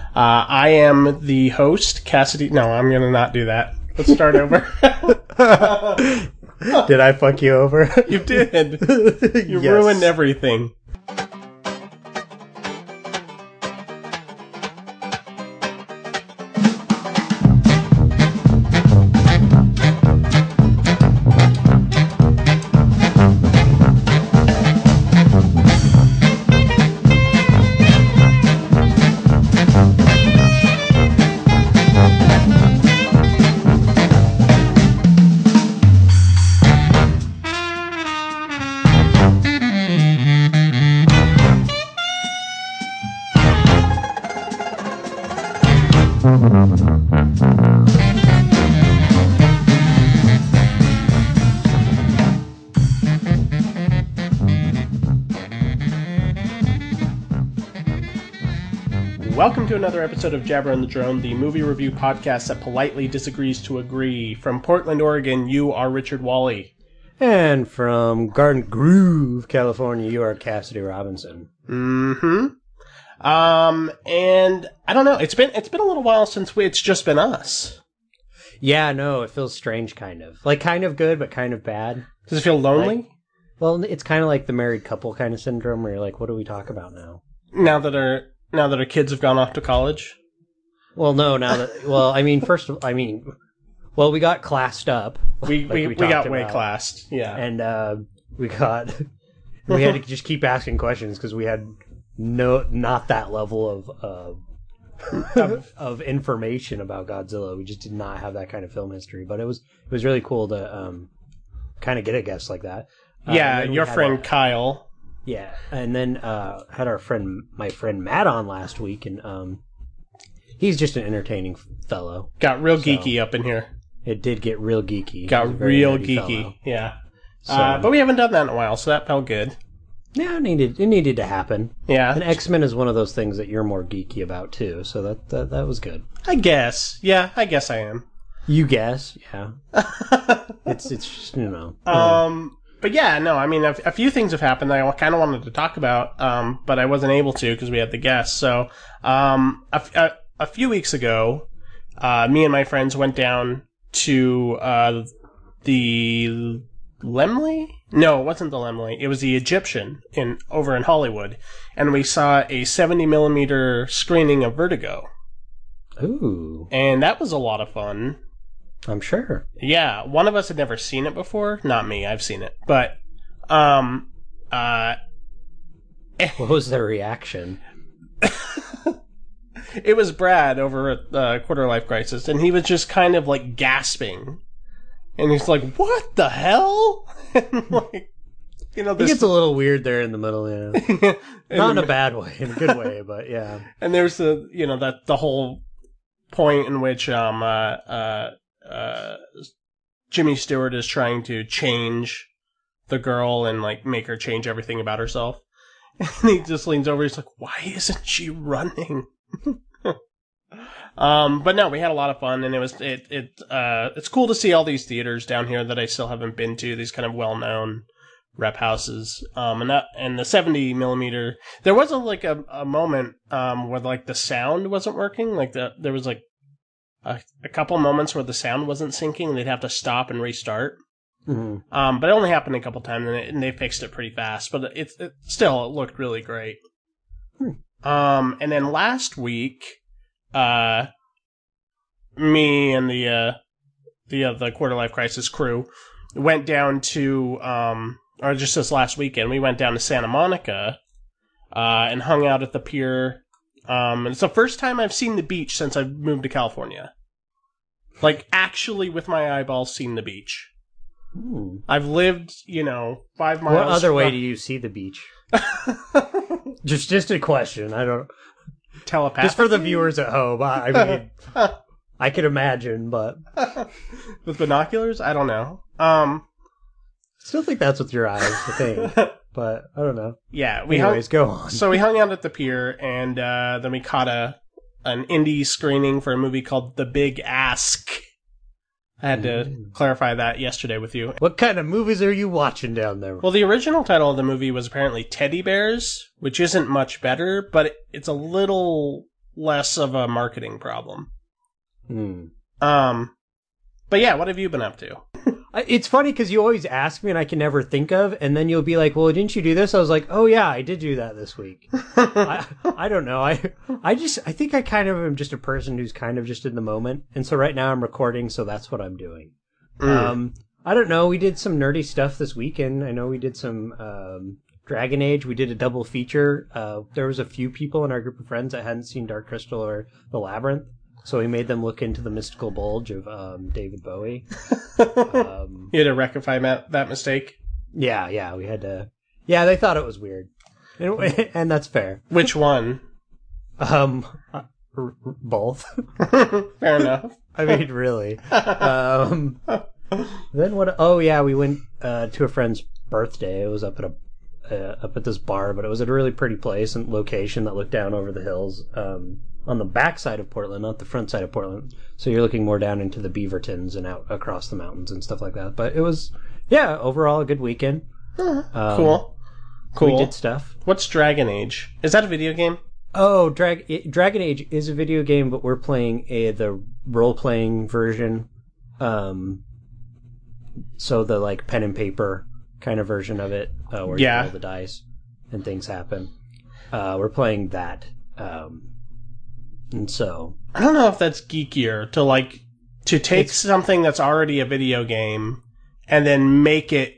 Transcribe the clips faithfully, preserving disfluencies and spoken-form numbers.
Uh, I am the host, Cassidy. No, I'm going to not do that. Let's start over. Did I fuck you over? You did. You Yes. ruined everything. Welcome to another episode of Jabber on the Drone, the movie review podcast that politely disagrees to agree. From Portland, Oregon, you are Richard Wally. And from Garden Grove, California, you are Cassidy Robinson. Mm-hmm. Um, and I don't know, it's been it's been a little while since we, it's just been us. Yeah, no, it feels strange, kind of. Like, kind of good, but kind of bad. Does it feel lonely? Like, well, it's kind of like the married couple kind of syndrome, where you're like, what do we talk about now? Now that our now that our kids have gone off to college? Well, no, now that, well, I mean, first of I mean, well, we got classed up. We like we, we, we got talked way about. classed, yeah. And uh, we got, we had to just keep asking questions because we had no, not that level of, uh, of of information about Godzilla. We just did not have that kind of film history. But it was it was really cool to um, kind of get a guest like that. Uh, yeah, and then we your had friend a- Kyle. Yeah, and then uh, had our friend, my friend Matt, on last week, and um, he's just an entertaining fellow. Got real So- geeky up in here. It did get real geeky. He's a Got very real nerdy geeky, fellow. yeah. So, Uh, but we haven't done that in a while, so that felt good. yeah, it needed it needed to happen. Yeah. And X-Men is one of those things that you're more geeky about too, so that that, that was good. I guess. Yeah, I guess I am. You guess, yeah. it's it's just, you know. Um, but yeah, no, I mean, a, a few things have happened that I kind of wanted to talk about, um, but I wasn't able to because we had the guests. So, um, a, f- a, a few weeks ago, uh, me and my friends went down to uh, the Lemley? No, it wasn't the Lemley. It was the Egyptian in over in Hollywood, and we saw a seventy millimeter screening of Vertigo, Ooh, and that was a lot of fun. I'm sure. Yeah, one of us had never seen it before. Not me, I've seen it. But, um, uh, What was their reaction? it was Brad over at uh, Quarter Life Crisis, and he was just kind of like gasping. And he's like, what the hell? And like, you know, It this. gets a little weird there in the middle, yeah. and, Not in a bad way, in a good way, but yeah. and there's the, you know, that the whole point in which, um, uh, uh, uh, Jimmy Stewart is trying to change the girl and like make her change everything about herself. And he just leans over. He's like, "Why isn't she running?" um, but no, we had a lot of fun, and it was it it uh it's cool to see all these theaters down here that I still haven't been to. These kind of well known rep houses. Um, and that and the seventy millimeter. There was a like a, a moment um where like the sound wasn't working. Like the there was like. A, a couple moments where the sound wasn't syncing, and they'd have to stop and restart. Mhm. Um, but it only happened a couple times, and, it, and they fixed it pretty fast. But it, it still it looked really great. Hmm. Um, and then last week, uh, me and the uh, the uh, the Quarter Life Crisis crew went down to um, or just this last weekend, we went down to Santa Monica, uh, and hung out at the pier. Um, and it's the first time I've seen the beach since I've moved to California. Like, actually, with my eyeballs, seen the beach. Ooh. I've lived, you know, five miles. What other way from- do you see the beach? just just a question. I don't... Telepathically? Just for the viewers at home. I I mean, I could imagine, but... With binoculars? I don't know. Um, Still think that's with your eyes, the thing. But, I don't know. yeah, we Anyways, hung, go on. So we hung out at the pier, and uh, then we caught a an indie screening for a movie called The Big Ask. I had to Ooh. clarify that yesterday with you. What kind of movies are you watching down there? Well, the original title of the movie was apparently Teddy Bears, which isn't much better, but it, it's a little less of a marketing problem. Hmm. Um, but yeah, what have you been up to? It's funny because you always ask me and I can never think of, and then you'll be like, well, didn't you do this? I was like, oh yeah, I did do that this week. I, I don't know. I I just, I think I kind of am just a person who's kind of just in the moment. And so right now I'm recording, so that's what I'm doing. Mm. Um, I don't know. We did some nerdy stuff this weekend. I know we did some um, Dragon Age. We did a double feature. Uh, there was a few people in our group of friends that hadn't seen Dark Crystal or The Labyrinth. So we made them look into the mystical bulge of um, David Bowie. um, you had to rectify that, that mistake? Yeah, yeah, we had to. Yeah, they thought it was weird. And, and that's fair. Which one? Um, uh, r- r- both. Fair enough. I mean, really. Um, then what? Oh, yeah, we went uh, to a friend's birthday. It was up at a uh, up at this bar, but it was at a really pretty place and location that looked down over the hills. Um, on the back side of Portland, not the front side of Portland. So you're looking more down into the Beavertons and out across the mountains and stuff like that. But it was, yeah, overall a good weekend. Uh, um, cool. Cool. We did stuff. What's Dragon Age? Is that a video game? Oh, Drag- Dragon Age is a video game, but we're playing a the role-playing version. Um, so the like pen and paper kind of version of it, uh, where yeah. you roll the dice and things happen. Uh, we're playing that. Um, And so I don't know if that's geekier to like to take it's, something that's already a video game and then make it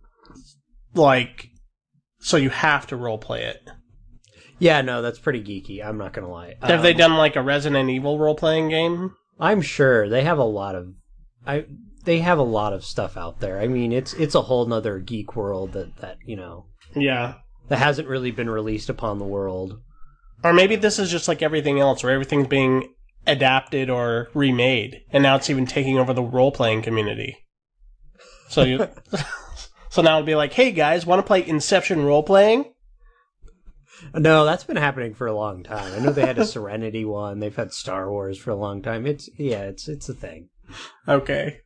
like so you have to role play it. Yeah, no, that's pretty geeky. I'm not gonna lie. Have um, they done like a Resident Evil role playing game? I'm sure they have a lot of I they have a lot of stuff out there. I mean, it's it's a whole nother geek world that, that you know yeah that hasn't really been released upon the world. Or maybe this is just like everything else, where everything's being adapted or remade, and now it's even taking over the role-playing community. So you, so now it'd be like, hey guys, want to play Inception role-playing? No, that's been happening for a long time. I know they had a Serenity one. They've had Star Wars for a long time. It's yeah, it's it's a thing. Okay,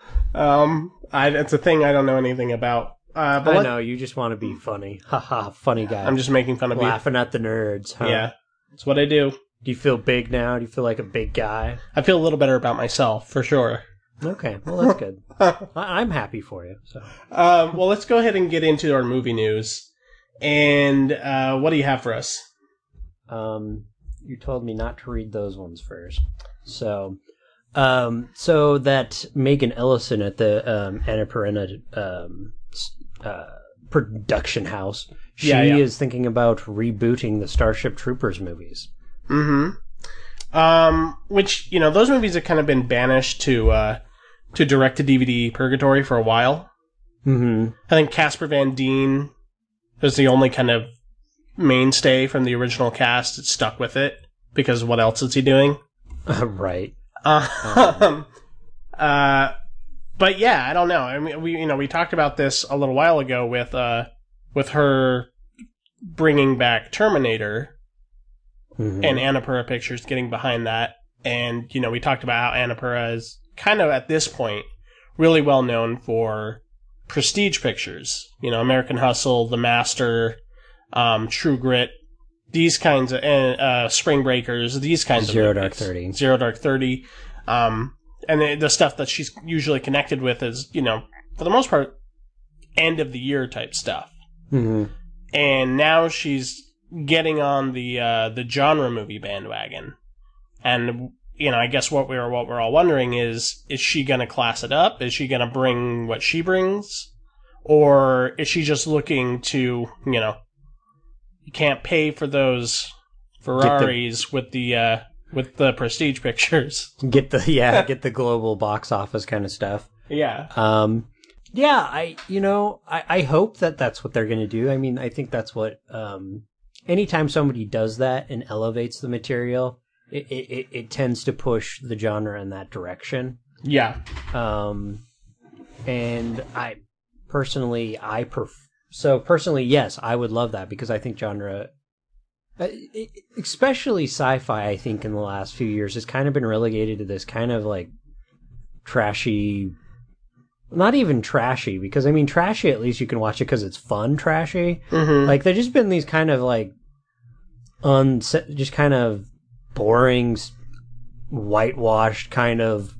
um, I, it's a thing I don't know anything about. Uh, but I let, know, you just want to be funny. Haha, funny guy. I'm just making fun of you. Laughing at the nerds, huh? Yeah, that's what I do. Do you feel big now? Do you feel like a big guy? I feel a little better about myself, for sure. Okay, well, that's good. I- I'm happy for you. So, um, well, let's go ahead and get into our movie news. And uh, what do you have for us? Um, you told me not to read those ones first. So, um, so that Megan Ellison at the um, Annapurna um, uh, production house, she yeah, yeah. is thinking about rebooting the Starship Troopers movies. Mm-hmm. Um, which, you know, those movies have kind of been banished to uh, to direct-to-D V D purgatory for a while. Mm-hmm. I think Casper Van Dien was the only kind of mainstay from the original cast that stuck with it, because what else is he doing? Uh, right. Uh, um, uh, but yeah, I don't know. I mean, we you know we talked about this a little while ago with uh with her bringing back Terminator, mm-hmm. and Annapurna Pictures getting behind that, and you know we talked about how Annapurna is kind of at this point really well known for prestige pictures. You know, American Hustle, The Master, um, True Grit, these kinds of uh, Spring Breakers, these kinds Zero of Dark Thirty, Zero Dark Thirty. Um, And the, the stuff that she's usually connected with is, you know, for the most part, end of the year type stuff. Mm-hmm. And now she's getting on the uh, the genre movie bandwagon. And you know, I guess what we were what we're all wondering is: is she going to class it up? Is she going to bring what she brings, or is she just looking to, you know, you can't pay for those Ferraris the- with the. Uh, With the prestige pictures. Get the, yeah, get the global box office kind of stuff. Yeah. Um, yeah, I, you know, I, I hope that that's what they're going to do. I mean, I think that's what, um, anytime somebody does that and elevates the material, it, it, it tends to push the genre in that direction. Yeah. Um, and I, personally, I pref- so personally, yes, I would love that because I think genre... Uh, especially sci-fi, I think, in the last few years has kind of been relegated to this kind of like trashy, not even trashy, because I mean trashy at least you can watch it because it's fun trashy. Mm-hmm. Like there's just been these kind of like un just kind of boring, whitewashed kind of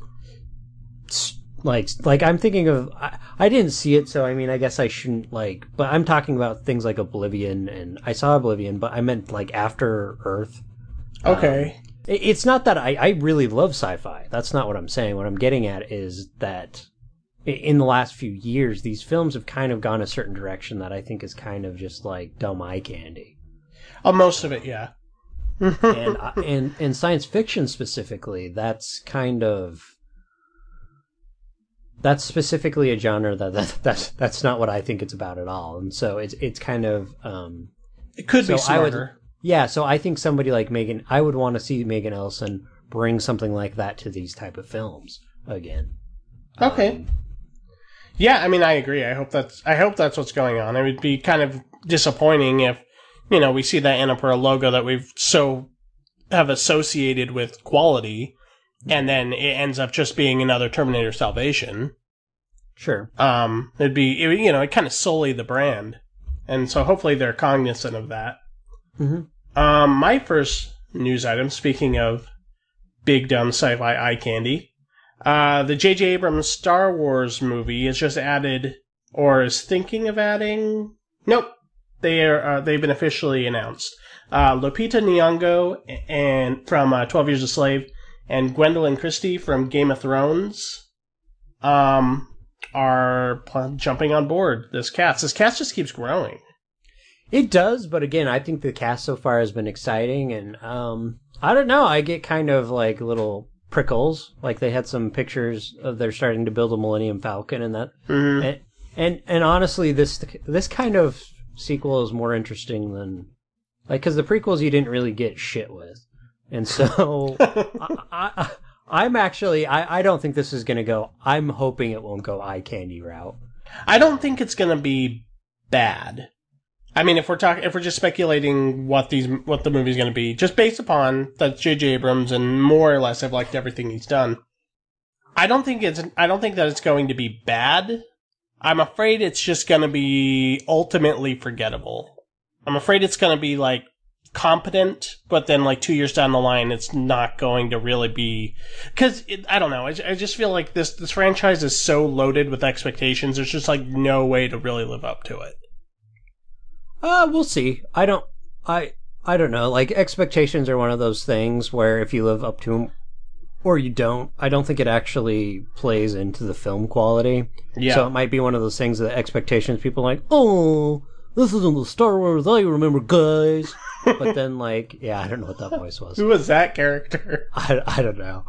like like I'm thinking of. I, I didn't see it, so I mean, I guess I shouldn't like. But I'm talking about things like Oblivion, and I saw Oblivion, but I meant like After Earth. Okay. Um, it, it's not that I, I really love sci-fi. That's not what I'm saying. What I'm getting at is that in the last few years, these films have kind of gone a certain direction that I think is kind of just like dumb eye candy. Oh, most of it, yeah. and and and science fiction specifically, that's kind of that's specifically a genre that, that that's that's not what I think it's about at all. And so it's it's kind of um, it could so be smarter. I would, yeah, so I think somebody like Megan, I would want to see Megan Ellison bring something like that to these type of films again. Okay. Um, yeah, I mean, I agree. I hope that's I hope that's what's going on. It would be kind of disappointing if, you know, we see that Annapurna logo that we've so have associated with quality, and then it ends up just being another Terminator Salvation. Sure. Um, it'd be, it, you know, it kind of sully the brand, and so hopefully they're cognizant of that. Mm-hmm. Um, my first news item, speaking of big dumb sci-fi eye candy, uh, the J J Abrams Star Wars movie has just added, or is thinking of adding. Nope. They are, uh, they've been officially announced. Uh, Lupita Nyong'o and from uh, twelve Years a Slave and Gwendolyn Christie from Game of Thrones um, are pl- jumping on board this cast. This cast just keeps growing. It does, but again, I think the cast so far has been exciting, and um, I don't know. I get kind of like little prickles. Like they had some pictures of they're starting to build a Millennium Falcon, and that. Mm-hmm. And, and and honestly, this this kind of sequel is more interesting than like because the prequels you didn't really get shit with, and so I, I, I'm actually I, I don't think this is gonna go. I'm hoping it won't go eye candy route. I don't think it's gonna be bad. I mean, if we're talking, if we're just speculating what these what the movie's gonna be, just based upon that J J Abrams and more or less I've liked everything he's done. I don't think it's I don't think that it's going to be bad. I'm afraid it's just going to be ultimately forgettable. I'm afraid it's going to be, like, competent, but then, like, two years down the line, it's not going to really be... Because, I don't know, I, I just feel like this, this franchise is so loaded with expectations, there's just, like, no way to really live up to it. Uh, we'll see. I don't... I I don't know. Like, expectations are one of those things where if you live up to them, or you don't, I don't think it actually plays into the film quality. Yeah. So it might be one of those things that expectations people are like, oh, this isn't the Star Wars I remember, guys. But then, like, yeah, I don't know what that voice was. Who was that character? I, I don't know.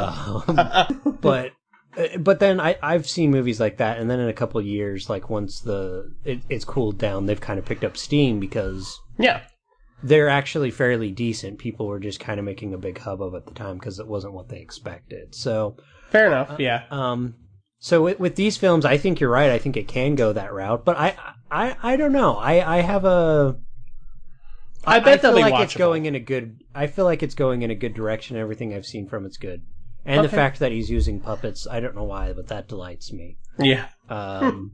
um, but but then I, I've seen movies like that, and then in a couple of years, like once the it, it's cooled down, they've kind of picked up steam because... Yeah. They're actually fairly decent. People were just kind of making a big hubbub at the time because it wasn't what they expected. So, fair enough. Yeah. Uh, um. So with, with these films, I think you're right. I think it can go that route, but I, I, I don't know. I, I have a. I bet I feel they'll be like watchable. it's going in a good. I feel like it's going in a good direction. Everything I've seen from it's good, and Okay. the fact that he's using puppets, I don't know why, but that delights me. Yeah. Um.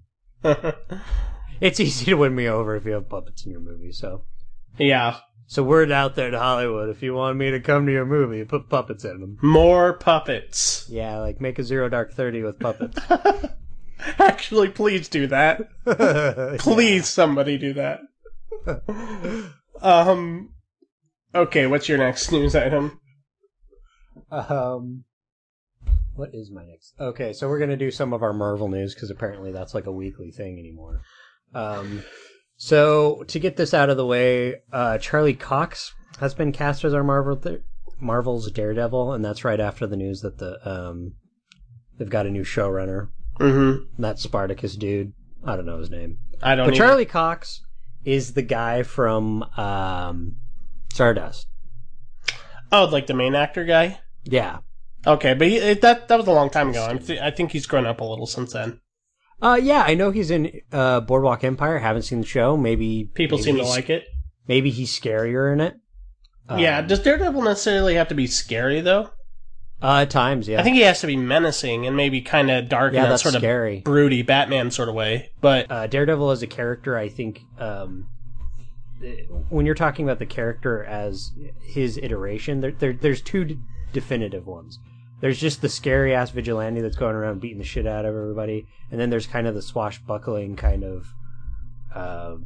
It's easy to win me over if you have puppets in your movie. So. Yeah. So word out there to Hollywood, if you want me to come to your movie, put puppets in them. More puppets. Yeah, like make a Zero Dark Thirty with puppets. Actually, please do that. Please, somebody do that. um. Okay, what's your next news item? Um. What is my next? Okay, so we're gonna do some of our Marvel news because apparently that's like a weekly thing anymore. Um. So, to get this out of the way, uh, Charlie Cox has been cast as our Marvel th- Marvel's Daredevil, and that's right after the news that the um, they've got a new showrunner. Mm-hmm. That Spartacus dude. I don't know his name. I don't But either. Charlie Cox is the guy from um, Stardust. Oh, like the main actor guy? Yeah. Okay, but he, that that was a long time ago. I'm th- I think he's grown up a little since then. Uh, yeah, I know he's in uh, Boardwalk Empire. Haven't seen the show. Maybe People maybe seem to he's- like it. Maybe he's scarier in it. Um, Yeah, does Daredevil necessarily have to be scary, though? Uh, at times, yeah. I think he has to be menacing and maybe kind of dark Yeah, in that that's sort of scary. broody Batman sort of way. But uh, Daredevil as a character, I think, um, when you're talking about the character as his iteration, there, there there's two d- definitive ones. There's just the scary ass vigilante that's going around beating the shit out of everybody, and then there's kind of the swashbuckling kind of uh,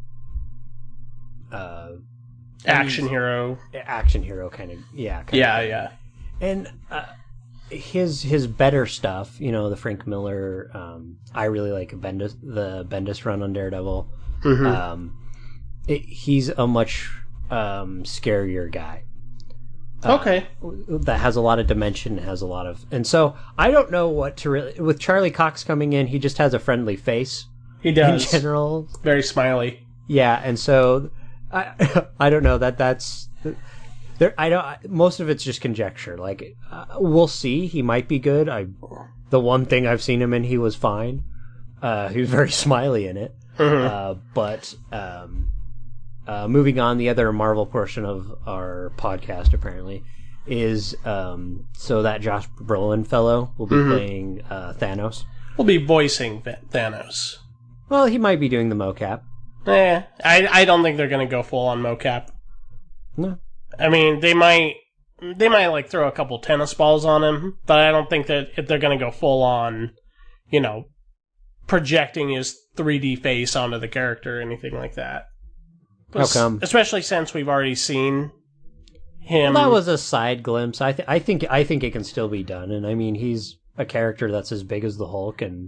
uh, action hero, action hero kind of yeah, kind yeah, of yeah. And uh, his his better stuff, you know, the Frank Miller. Um, I really like Bendis, the Bendis run on Daredevil. Mm-hmm. Um, it, he's a much um, scarier guy. Uh, Okay. That has a lot of dimension, has a lot of, and so I don't know what to really. With Charlie Cox coming in, he just has a friendly face. He does. In general, very smiley. Yeah, and so I I don't know that that's there. I don't. Most of it's just conjecture. Like uh, we'll see. He might be good. I the one thing I've seen him in, he was fine. Uh, he was very smiley in it. Mm-hmm. Uh, but um, uh, moving on, the other Marvel portion of our podcast apparently is um, so that Josh Brolin fellow will be mm-hmm. playing uh, Thanos. Will be voicing Thanos. Well, he might be doing the mocap. Eh, I I don't think they're gonna go full on mocap. No. I mean, they might they might like throw a couple tennis balls on him, but I don't think that if they're gonna go full on, you know, projecting his three D face onto the character or anything like that. How come? Especially since we've already seen him. Well, that was a side glimpse. I th- I think I think it can still be done, and I mean he's a character that's as big as the Hulk and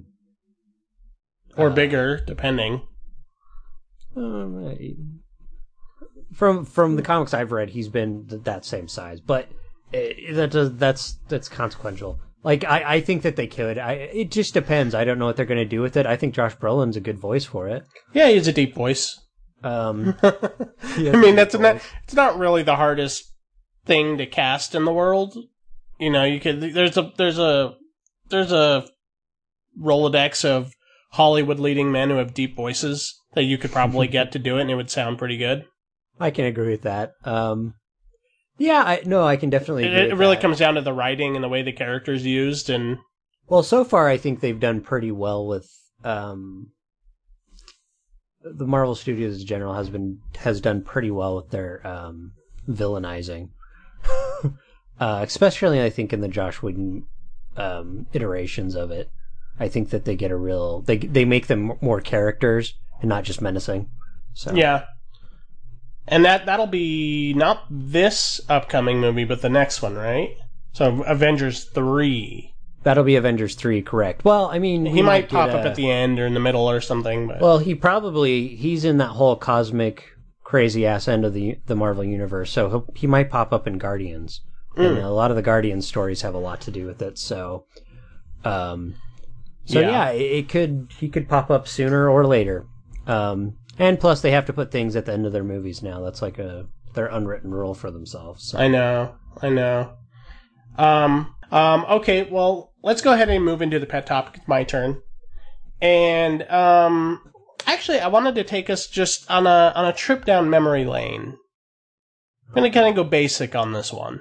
or uh, bigger, depending. Uh, from from the comics I've read, he's been th- that same size, but it, that does, that's that's consequential. Like I, I think that they could. I it just depends. I don't know what they're going to do with it. I think Josh Brolin's a good voice for it. Yeah, he has a deep voice. Um, I mean, that's not it's not really the hardest thing to cast in the world. You know, you could there's a there's a there's a Rolodex of Hollywood leading men who have deep voices that you could probably get to do it, and it would sound pretty good. I can agree with that. Um, yeah, I no, I can definitely. It, agree it with really that. comes down to the writing and the way the character's used, and well, so far I think they've done pretty well with um, the Marvel Studios in general has been has done pretty well with their um, villainizing, uh, especially I think in the Josh Whedon um, iterations of it. I think that they get a real they they make them more characters and not just menacing. So yeah, and that that'll be not this upcoming movie, but the next one, right? So Avengers three. That'll be Avengers three, correct? Well, I mean, he might pop a, up at the end or in the middle or something. But well, he probably he's in that whole cosmic crazy ass end of the the Marvel universe, so he'll, he might pop up in Guardians, mm. and a lot of the Guardians stories have a lot to do with it. So, um. So yeah, yeah it, it could he could pop up sooner or later, um, and plus they have to put things at the end of their movies now. That's like a their unwritten rule for themselves. So. I know, I know. Um, um, okay, well, let's go ahead and move into the pet topic. It's my turn, and um, actually, I wanted to take us just on a on a trip down memory lane. I'm gonna kind of go basic on this one.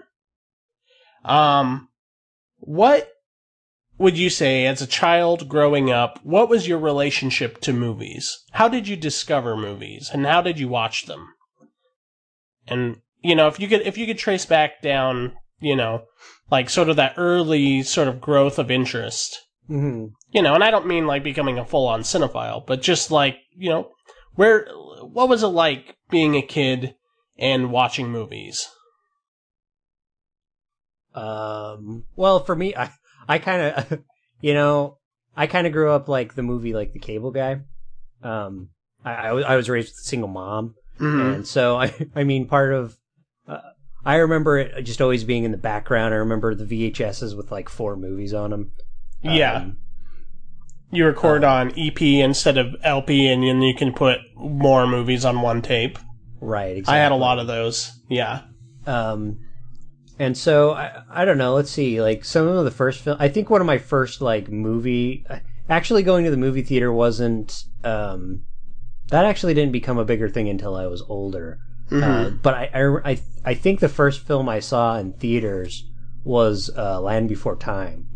Um, what would you say, as a child growing up, what was your relationship to movies? How did you discover movies, and how did you watch them? And, you know, if you could if you could trace back down, you know, like sort of that early sort of growth of interest. Mm-hmm. You know, and I don't mean like becoming a full-on cinephile, but just like, you know, where what was it like being a kid and watching movies? Um, well, for me, I... I kind of, you know, I kind of grew up like the movie, like The Cable Guy. Um, I, I, was, I was raised with a single mom. Mm-hmm. And so, I, I mean, part of, uh, I remember it just always being in the background. I remember the V H S's with like four movies on them. Yeah. Um, you record um, on E P instead of L P, and then you can put more movies on one tape. Right, exactly. I had a lot of those, yeah. Um, And so, I, I don't know, let's see, like, some of the first film, I think one of my first, like, movie, actually going to the movie theater wasn't, um, that actually didn't become a bigger thing until I was older. Mm-hmm. Uh, but I, I, I, I think the first film I saw in theaters was, uh, Land Before Time.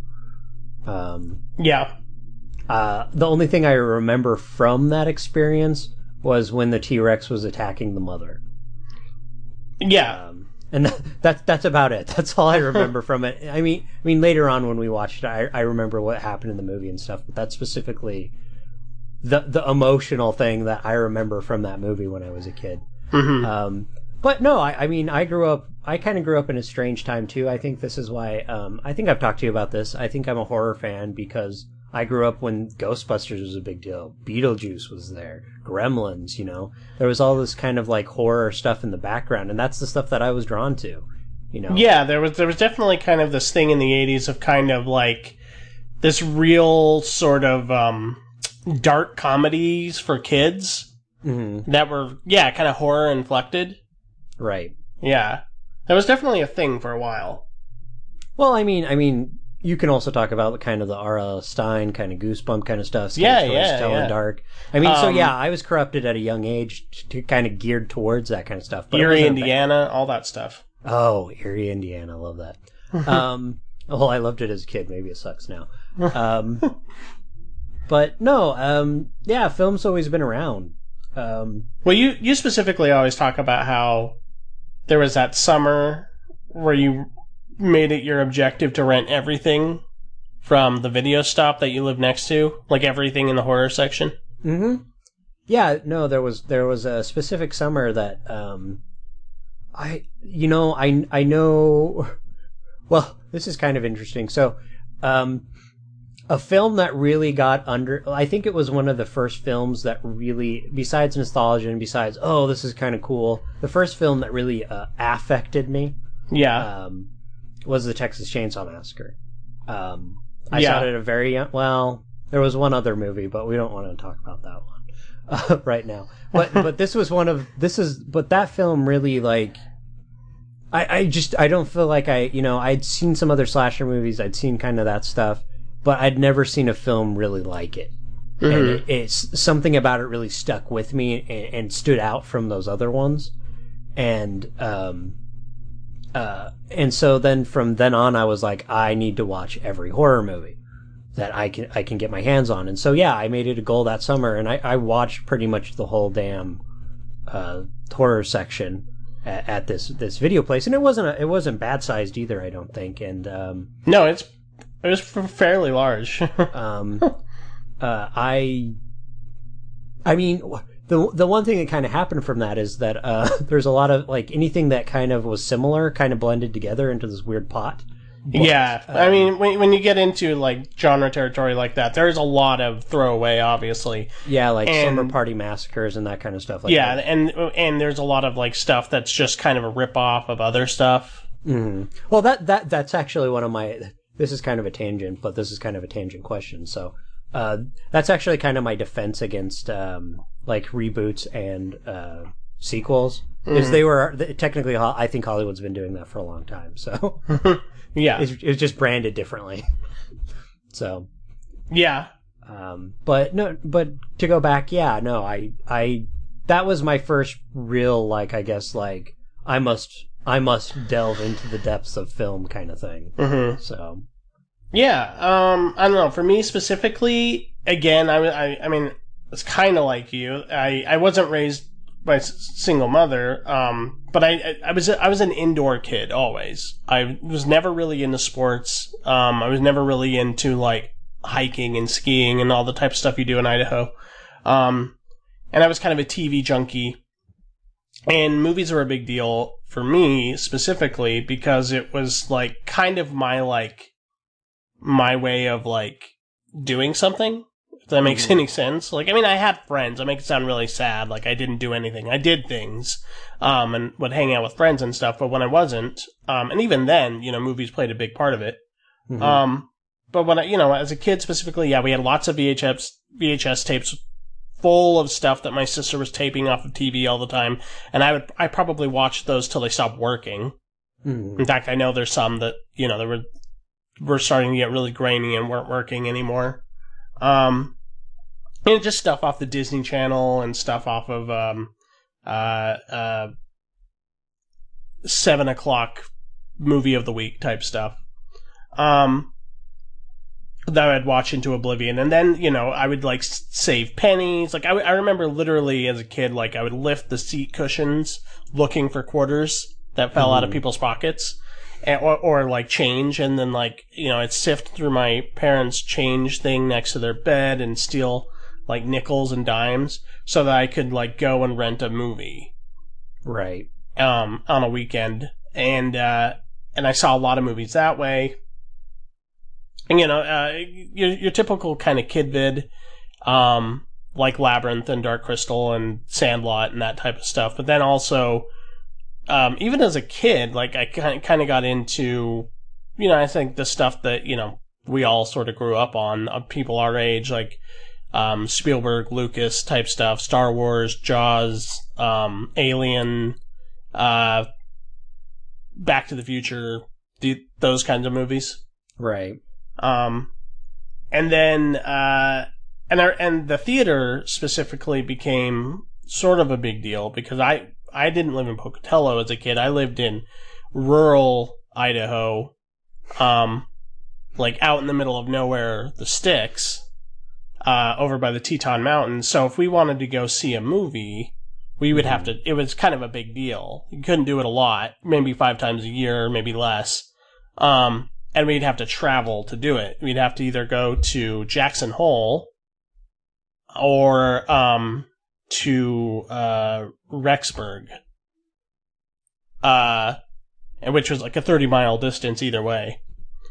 Um, yeah. Uh, the only thing I remember from that experience was when the T-Rex was attacking the mother. Yeah. Um, and that, that's that's about it. That's all I remember from it. I mean, I mean, later on when we watched it, I, I remember what happened in the movie and stuff. But that's specifically the the emotional thing that I remember from that movie when I was a kid. Mm-hmm. Um, but no, I, I mean, I grew up. I kind of grew up in a strange time too. I think this is why. Um, I think I've talked to you about this. I think I'm a horror fan because I grew up when Ghostbusters was a big deal. Beetlejuice was there. Gremlins, you know. There was all this kind of like horror stuff in the background, and that's the stuff that I was drawn to, you know. Yeah, there was there was definitely kind of this thing in the eighties of kind of like this real sort of um, dark comedies for kids mm-hmm. that were, yeah, kind of horror inflected. Right. Yeah. That was definitely a thing for a while. Well, I mean, I mean, you can also talk about the kind of the R L. Stine kind of Goosebump kind of stuff. Yeah, yeah, Telling yeah. Dark. I mean, Um, so yeah, I was corrupted at a young age to kind of geared towards that kind of stuff. But it Erie, wasn't a Indiana, all that stuff. ba- oh, Erie, Indiana, love that. um, well, I loved it as a kid. Maybe it sucks now. Um, but no, um, yeah, film's always been around. Um, Well, you, you specifically always talk about how there was that summer where you made it your objective to rent everything from the video stop that you live next to, like everything in the horror section. mm-hmm. Yeah, no, there was there was a specific summer that um, I, you know, I I know. Well, this is kind of interesting. So, um, a film that really got under, I think it was one of the first films that really, besides nostalgia and besides, oh, this is kind of cool, the first film that really uh, affected me Yeah. um, was the Texas Chainsaw Massacre. Um, I Yeah. saw it at a very young, well, there was one other movie, but we don't want to talk about that one uh, right now. But but this was one of, this is, but that film really, like, I, I just, I don't feel like I, you know, I'd seen some other slasher movies, I'd seen kind of that stuff, but I'd never seen a film really like it. Mm-hmm. And it, it's something about it really stuck with me and, and stood out from those other ones. And, um, uh, and so then from then on, I was like, I need to watch every horror movie that I can, I can get my hands on. And so, yeah, I made it a goal that summer and I, I watched pretty much the whole damn, uh, horror section at, at this, this video place. And it wasn't, a, it wasn't bad sized either, I don't think. And, um, No, it's it was fairly large. um, uh, I, I mean, the the one thing that kind of happened from that is that uh, there's a lot of like anything that kind of was similar, kind of blended together into this weird pot. But, yeah, um, I mean, when when you get into like genre territory like that, there's a lot of throwaway, obviously. yeah, like and- summer party massacres and that kind of stuff. Like Yeah, that. and and there's a lot of like stuff that's just kind of a rip off of other stuff. hmm Well, that that that's actually one of my. This is kind of a tangent, but this is kind of a tangent question. So uh, that's actually kind of my defense against um, like reboots and uh, sequels. Is Mm. they were technically, I think Hollywood's been doing that for a long time. So Yeah, it's, it's just branded differently. So, yeah, um, but no, but to go back, yeah, no, I, I, that was my first real, like, I guess, like, I must, I must delve into the depths of film kind of thing. hmm So, yeah. Um, I don't know. For me specifically, again, I I, I mean, it's kind of like you. I I wasn't raised by a s- single mother. Um, but I, I I was I was an indoor kid always. I was never really into sports. Um, I was never really into like hiking and skiing and all the type of stuff you do in Idaho. Um, and I was kind of a T V junkie. And movies were a big deal for me specifically because it was like kind of my like my way of like doing something. If that makes any sense. Like, I mean, I had friends. I make it sound really sad. Like I didn't do anything. I did things, um, and would hang out with friends and stuff. But when I wasn't, um, and even then, you know, movies played a big part of it. mhm. Um, but when I, you know, as a kid specifically, yeah, we had lots of V H S V H S tapes full of stuff that my sister was taping off of T V all the time, and I would I probably watched those till they stopped working. Mhm. In fact, I know there's some that you know they were were starting to get really grainy and weren't working anymore. Um, and just stuff off the Disney Channel and stuff off of um, uh, uh, seven o'clock movie of the week type stuff. Um, that I'd watch into oblivion. And then, you know, I would, like, save pennies. Like, I, I remember literally as a kid, like, I would lift the seat cushions looking for quarters that fell mm. out of people's pockets. And, or, or, like, change. And then, like, you know, I'd sift through my parents' change thing next to their bed and steal, like, nickels and dimes so that I could, like, go and rent a movie. Right. Um, on a weekend. And, uh, and I saw a lot of movies that way. And, you know, uh, your, your typical kind of kid vid, um, like Labyrinth and Dark Crystal and Sandlot and that type of stuff. But then also, um, even as a kid, like, I kind of got into, you know, I think the stuff that, you know, we all sort of grew up on, uh, people our age, like, um, Spielberg, Lucas type stuff, Star Wars, Jaws, um, Alien, uh, Back to the Future, the, those kinds of movies. Right. Um, and then, uh, and our, and the theater specifically became sort of a big deal because I, I didn't live in Pocatello as a kid. I lived in rural Idaho, um, like out in the middle of nowhere, the sticks, uh, over by the Teton Mountains. So if we wanted to go see a movie, we would have to, it was kind of a big deal. You couldn't do it a lot, maybe five times a year, maybe less. Um, And we'd have to travel to do it. We'd have to either go to Jackson Hole or um, to uh, Rexburg, uh, and which was like a thirty mile distance either way.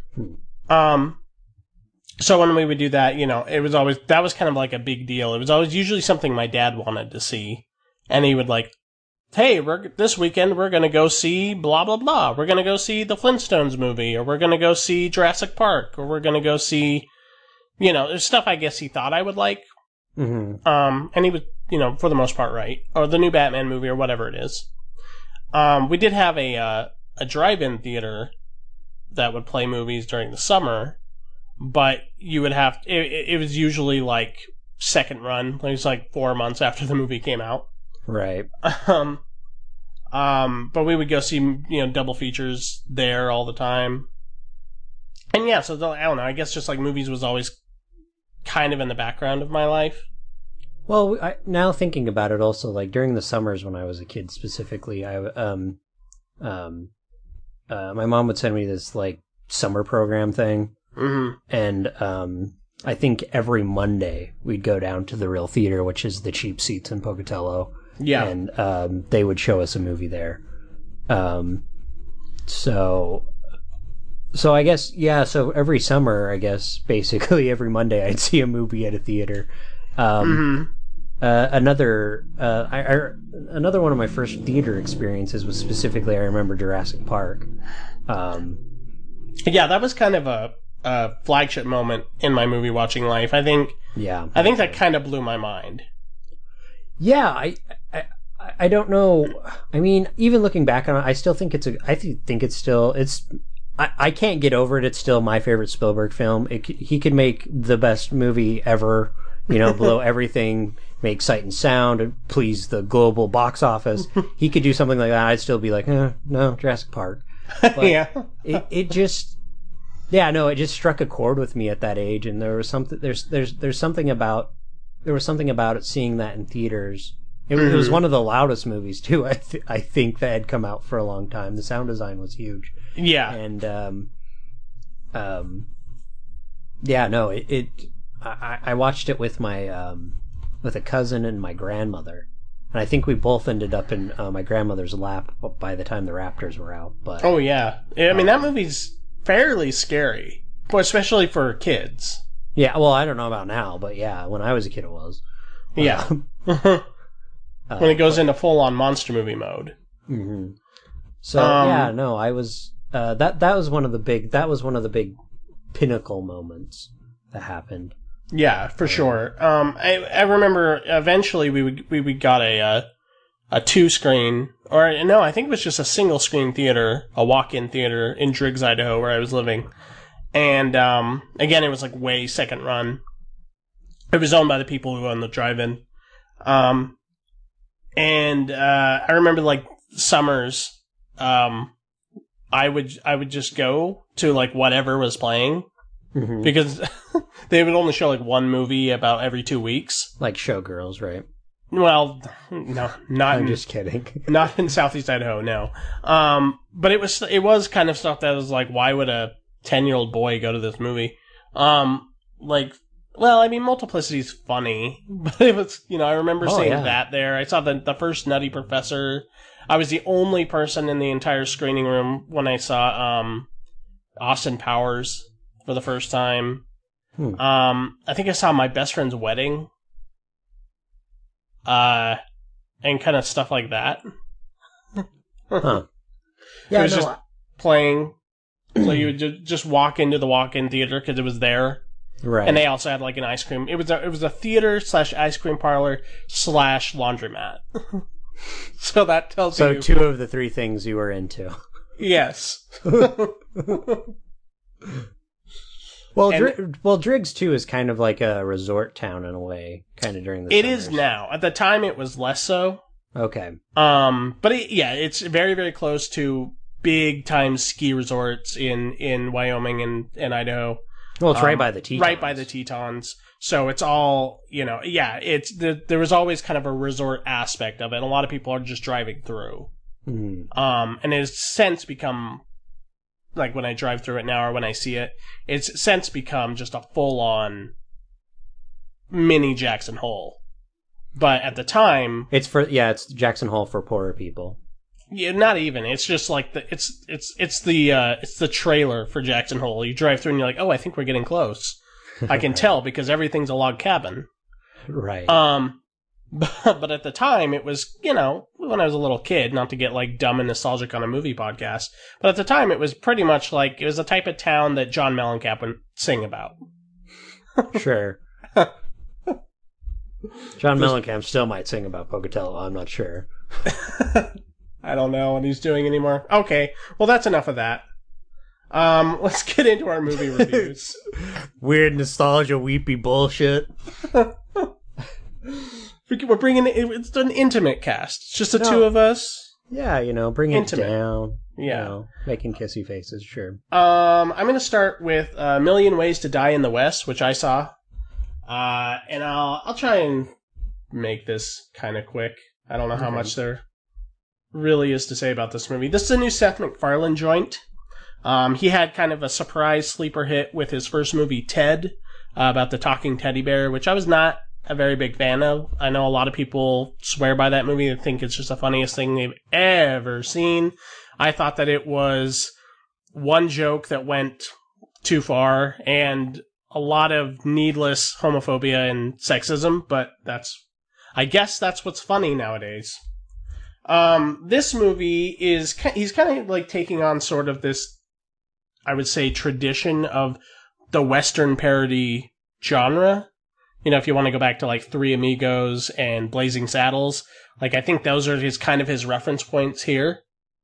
Um, so when we would do that, you know, it was always, that was kind of like a big deal. It was always usually something my dad wanted to see. And he would like, hey, we're this weekend we're going to go see blah, blah, blah. We're going to go see the Flintstones movie, or we're going to go see Jurassic Park, or we're going to go see, you know, there's stuff I guess he thought I would like. Mm-hmm. Um, and he was, you know, for the most part right. Or the new Batman movie, or whatever it is. Um, we did have a, uh, a drive-in theater that would play movies during the summer, but you would have, it, it was usually like second run. It was like four months after the movie came out. Right. Um, um, but we would go see, you know, double features there all the time. And yeah, so the, I don't know, I guess just like movies was always kind of in the background of my life. Well, I, now thinking about it also, like during the summers when I was a kid specifically, I, um, um, uh, my mom would send me this like summer program thing. Mm-hmm. And, um, I think every Monday we'd go down to the Real Theater, which is the cheap seats in Pocatello. Yeah. And um, they would show us a movie there. Um, so, so I guess, yeah, so every summer, I guess, basically every Monday I'd see a movie at a theater. Um, mm-hmm. uh, another, uh, I, I, another one of my first theater experiences was specifically, I remember Jurassic Park. Um, yeah, that was kind of a, a flagship moment in my movie watching life. I think, yeah, I think that kind of blew my mind. Yeah, I, I, I don't know. I mean, even looking back on it, I still think it's a. I th- think it's still. It's. I, I can't get over it. It's still my favorite Spielberg film. It, he could make the best movie ever. You know, blow everything, make Sight and Sound, and please the global box office. He could do something like that. I'd still be like, eh, no, Jurassic Park. But yeah. it it just. Yeah, no, it just struck a chord with me at that age, and there was something. There's there's there's something about. There was something about it, seeing that in theaters. It, mm-hmm. it was one of the loudest movies too. I th- I think that had come out for a long time. The sound design was huge. Yeah, and um, um, yeah, no, it. it I, I watched it with my um, with a cousin and my grandmother, and I think we both ended up in uh, my grandmother's lap by the time the Raptors were out. But oh yeah, I mean um, that movie's fairly scary, especially for kids. Yeah, well, I don't know about now, but yeah, when I was a kid, it was. Yeah. uh, when it goes but, into full-on monster movie mode. Mm-hmm. So um, yeah, no, I was uh, that. That was one of the big. That was one of the big pinnacle moments that happened. Yeah, for um, sure. Um, I I remember eventually we would we we got a uh, a two screen, or no, I think it was just a single screen theater, a walk-in theater in Driggs, Idaho, where I was living. And, um, again, it was like way second run. It was owned by the people who owned the drive-in. Um, and, uh, I remember like summers, um, I would, I would just go to like whatever was playing Mhm. because they would only show like one movie about every two weeks. Like Showgirls, right? Well, no, not I'm in, just kidding. not in Southeast Idaho, no. Um, but it was it was kind of stuff that was like, why would a ten year old boy go to this movie? Um, like, well, I mean, Multiplicity's funny, but it was, you know, I remember Oh, seeing yeah. that there. I saw the the first Nutty Professor. I was the only person in the entire screening room when I saw um, Austin Powers for the first time. Hmm. Um, I think I saw My Best Friend's Wedding. Uh, and kind of stuff like that. Huh. It Yeah, was no, just playing. So you would ju- just walk into the walk-in theater because it was there, right. and they also had like an ice cream. It was a, it was a theater slash ice cream parlor slash laundromat. So that tells so you. two of the three things you were into. Yes. Well, And- Dr- well, Driggs too is kind of like a resort town in a way, kind of during the. It is summers. now. At the time, it was less so. Okay. Um, but it, yeah, it's very very close to big time ski resorts in in Wyoming and, and Idaho. Well, it's right Um, by the Tetons. Right by the Tetons. So it's all, you know, yeah, it's the, there was always kind of a resort aspect of it. And a lot of people are just driving through. Mhm. Um, and it has since become, like when I drive through it now or when I see it, it's since become just a full on mini Jackson Hole. But at the time, It's for yeah, it's Jackson Hole for poorer people. yeah, not even. It's just like the it's it's it's the uh, it's the trailer for Jackson Hole. You drive through and you're like, oh, I think we're getting close. I can tell because everything's a log cabin. Right. Um, but, but at the time, it was, you know, when I was a little kid, not to get like dumb and nostalgic on a movie podcast, but at the time, it was pretty much like it was the type of town that John Mellencamp would sing about. Sure. John Mellencamp still might sing about Pocatello. I'm not sure. I don't know what he's doing anymore. Okay, well, that's enough of that. Um, let's get into our movie reviews. Weird nostalgia, weepy bullshit. We're bringing it, it's an intimate cast. It's just the No. two of us. Yeah, you know, bring Intimate. it down. Yeah. You know, making kissy faces, sure. Um, I'm going to start with A Million Ways to Die in the West, which I saw. Uh, and I'll I'll try and make this kind of quick. I don't know how Okay. much there really is to say about this movie. This is a new Seth MacFarlane joint. Um, he had kind of a surprise sleeper hit with his first movie, Ted, uh, about the talking teddy bear, which I was not a very big fan of. I know a lot of people swear by that movie and think it's just the funniest thing they've ever seen. I thought that it was one joke that went too far and a lot of needless homophobia and sexism, but that's, I guess that's what's funny nowadays. Um, this movie is, ki- he's kind of like taking on sort of this, I would say, tradition of the Western parody genre. You know, if you want to go back to like Three Amigos and Blazing Saddles, like I think those are his kind of his reference points here.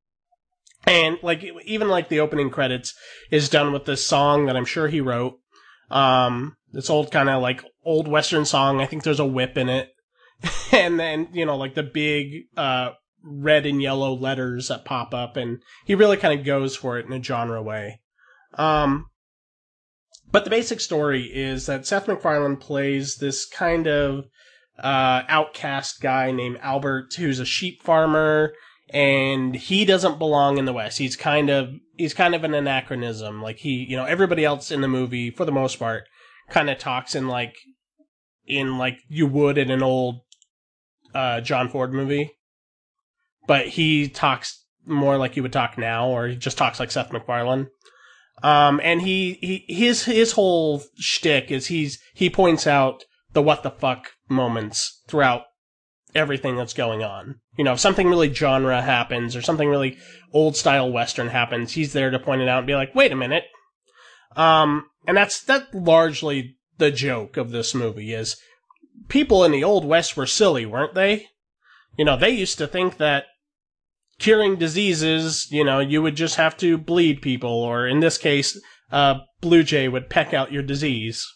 And like even like the opening credits is done with this song that I'm sure he wrote. Um, this old kind of like old Western song. I think there's a whip in it. And then, you know, like the big, uh, red and yellow letters that pop up, and he really kind of goes for it in a genre way. Um, but the basic story is that Seth MacFarlane plays this kind of, uh, outcast guy named Albert, who's a sheep farmer, and he doesn't belong in the West. He's kind of, he's kind of an anachronism. Like he, you know, everybody else in the movie, for the most part, kind of talks in like, in like you would in an old, uh, John Ford movie. But he talks more like you would talk now, or he just talks like Seth MacFarlane. Um, and he, he, his, his whole shtick is he's, he points out the what the fuck moments throughout everything that's going on. You know, if something really genre happens or something really old style Western happens, he's there to point it out and be like, wait a minute. Um, and that's, that's largely the joke of this movie is people in the old West were silly, weren't they? You know, they used to think that curing diseases, you know, you would just have to bleed people, or in this case, uh, Blue Jay would peck out your disease.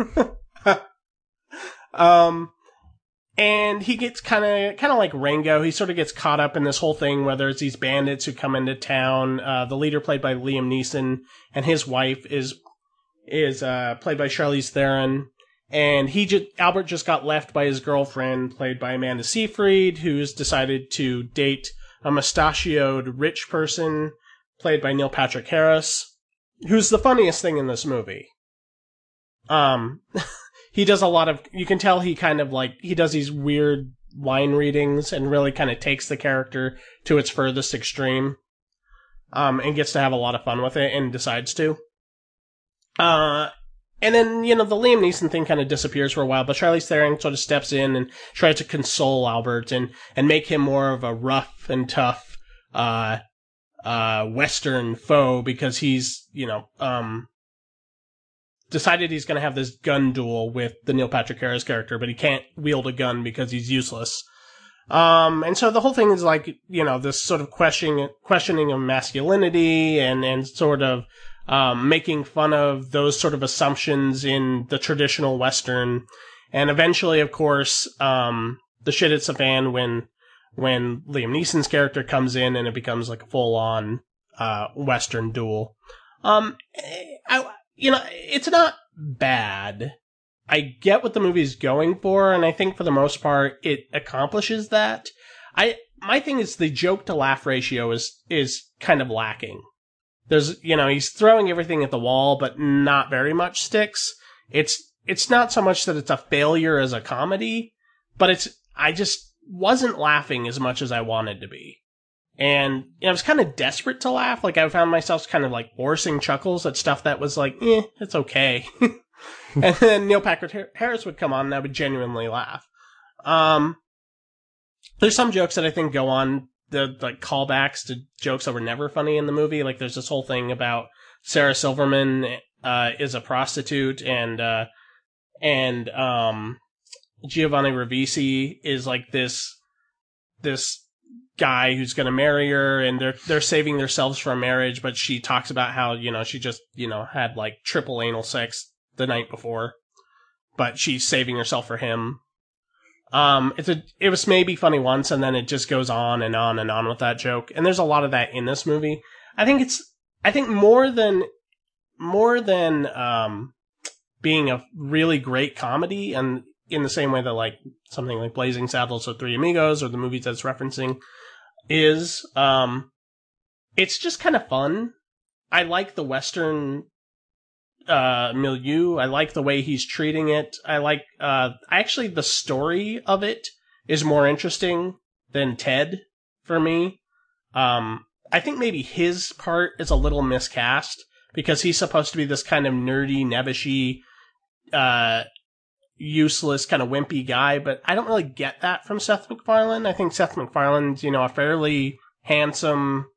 um, and he gets kind of, kind of like Rango. He sort of gets caught up in this whole thing, whether it's these bandits who come into town. Uh, the leader played by Liam Neeson, and his wife is, is uh, played by Charlize Theron. And he just, Albert just got left by his girlfriend, played by Amanda Seyfried, who's decided to date a mustachioed rich person, played by Neil Patrick Harris, who's the funniest thing in this movie. Um, he does a lot of, you can tell he kind of like, he does these weird line readings and really kind of takes the character to its furthest extreme, um, and gets to have a lot of fun with it and decides to. Uh, and then, you know, the Liam Neeson thing kind of disappears for a while, but Charlize Theron sort of steps in and tries to console Albert and, and make him more of a rough and tough, uh, uh, Western foe because he's, you know, um, decided he's going to have this gun duel with the Neil Patrick Harris character, but he can't wield a gun because he's useless. Um, and so the whole thing is like, you know, this sort of questioning, questioning of masculinity and, and sort of, um, making fun of those sort of assumptions in the traditional Western. And eventually, of course, um, the shit hits the fan when, when Liam Neeson's character comes in and it becomes like a full on, uh, Western duel. Um, I, You know, it's not bad. I get what the movie's going for, and I think for the most part, it accomplishes that. I my thing is the joke to laugh ratio is is kind of lacking. There's, you know, he's throwing everything at the wall, but not very much sticks. It's it's not so much that it's a failure as a comedy, but it's I just wasn't laughing as much as I wanted to be. And you know, I was kind of desperate to laugh. Like, I found myself kind of like forcing chuckles at stuff that was like, eh, it's okay. And then Neil Patrick Harris would come on and I would genuinely laugh. Um, there's some jokes that I think go on, the like callbacks to jokes that were never funny in the movie. Like, there's this whole thing about Sarah Silverman uh, is a prostitute and, uh, and um, Giovanni Ribisi is like this, this, guy who's going to marry her, and they're they're saving themselves for a marriage, but she talks about how, you know, she just, you know, had like triple anal sex the night before, but she's saving herself for him. Um, it's a it was maybe funny once, and then it just goes on and on and on with that joke. And there's a lot of that in this movie. I think it's I think more than more than um being a really great comedy, and in the same way that like something like Blazing Saddles or Three Amigos or the movies that's referencing is, um, it's just kind of fun. I like the Western, uh, milieu. I like the way he's treating it. I like, uh, actually the story of it is more interesting than Ted for me. Um, I think maybe his part is a little miscast because he's supposed to be this kind of nerdy, nebbishy, uh, useless, kind of wimpy guy, but I don't really get that from Seth MacFarlane. I think Seth MacFarlane's, you know, a fairly handsome,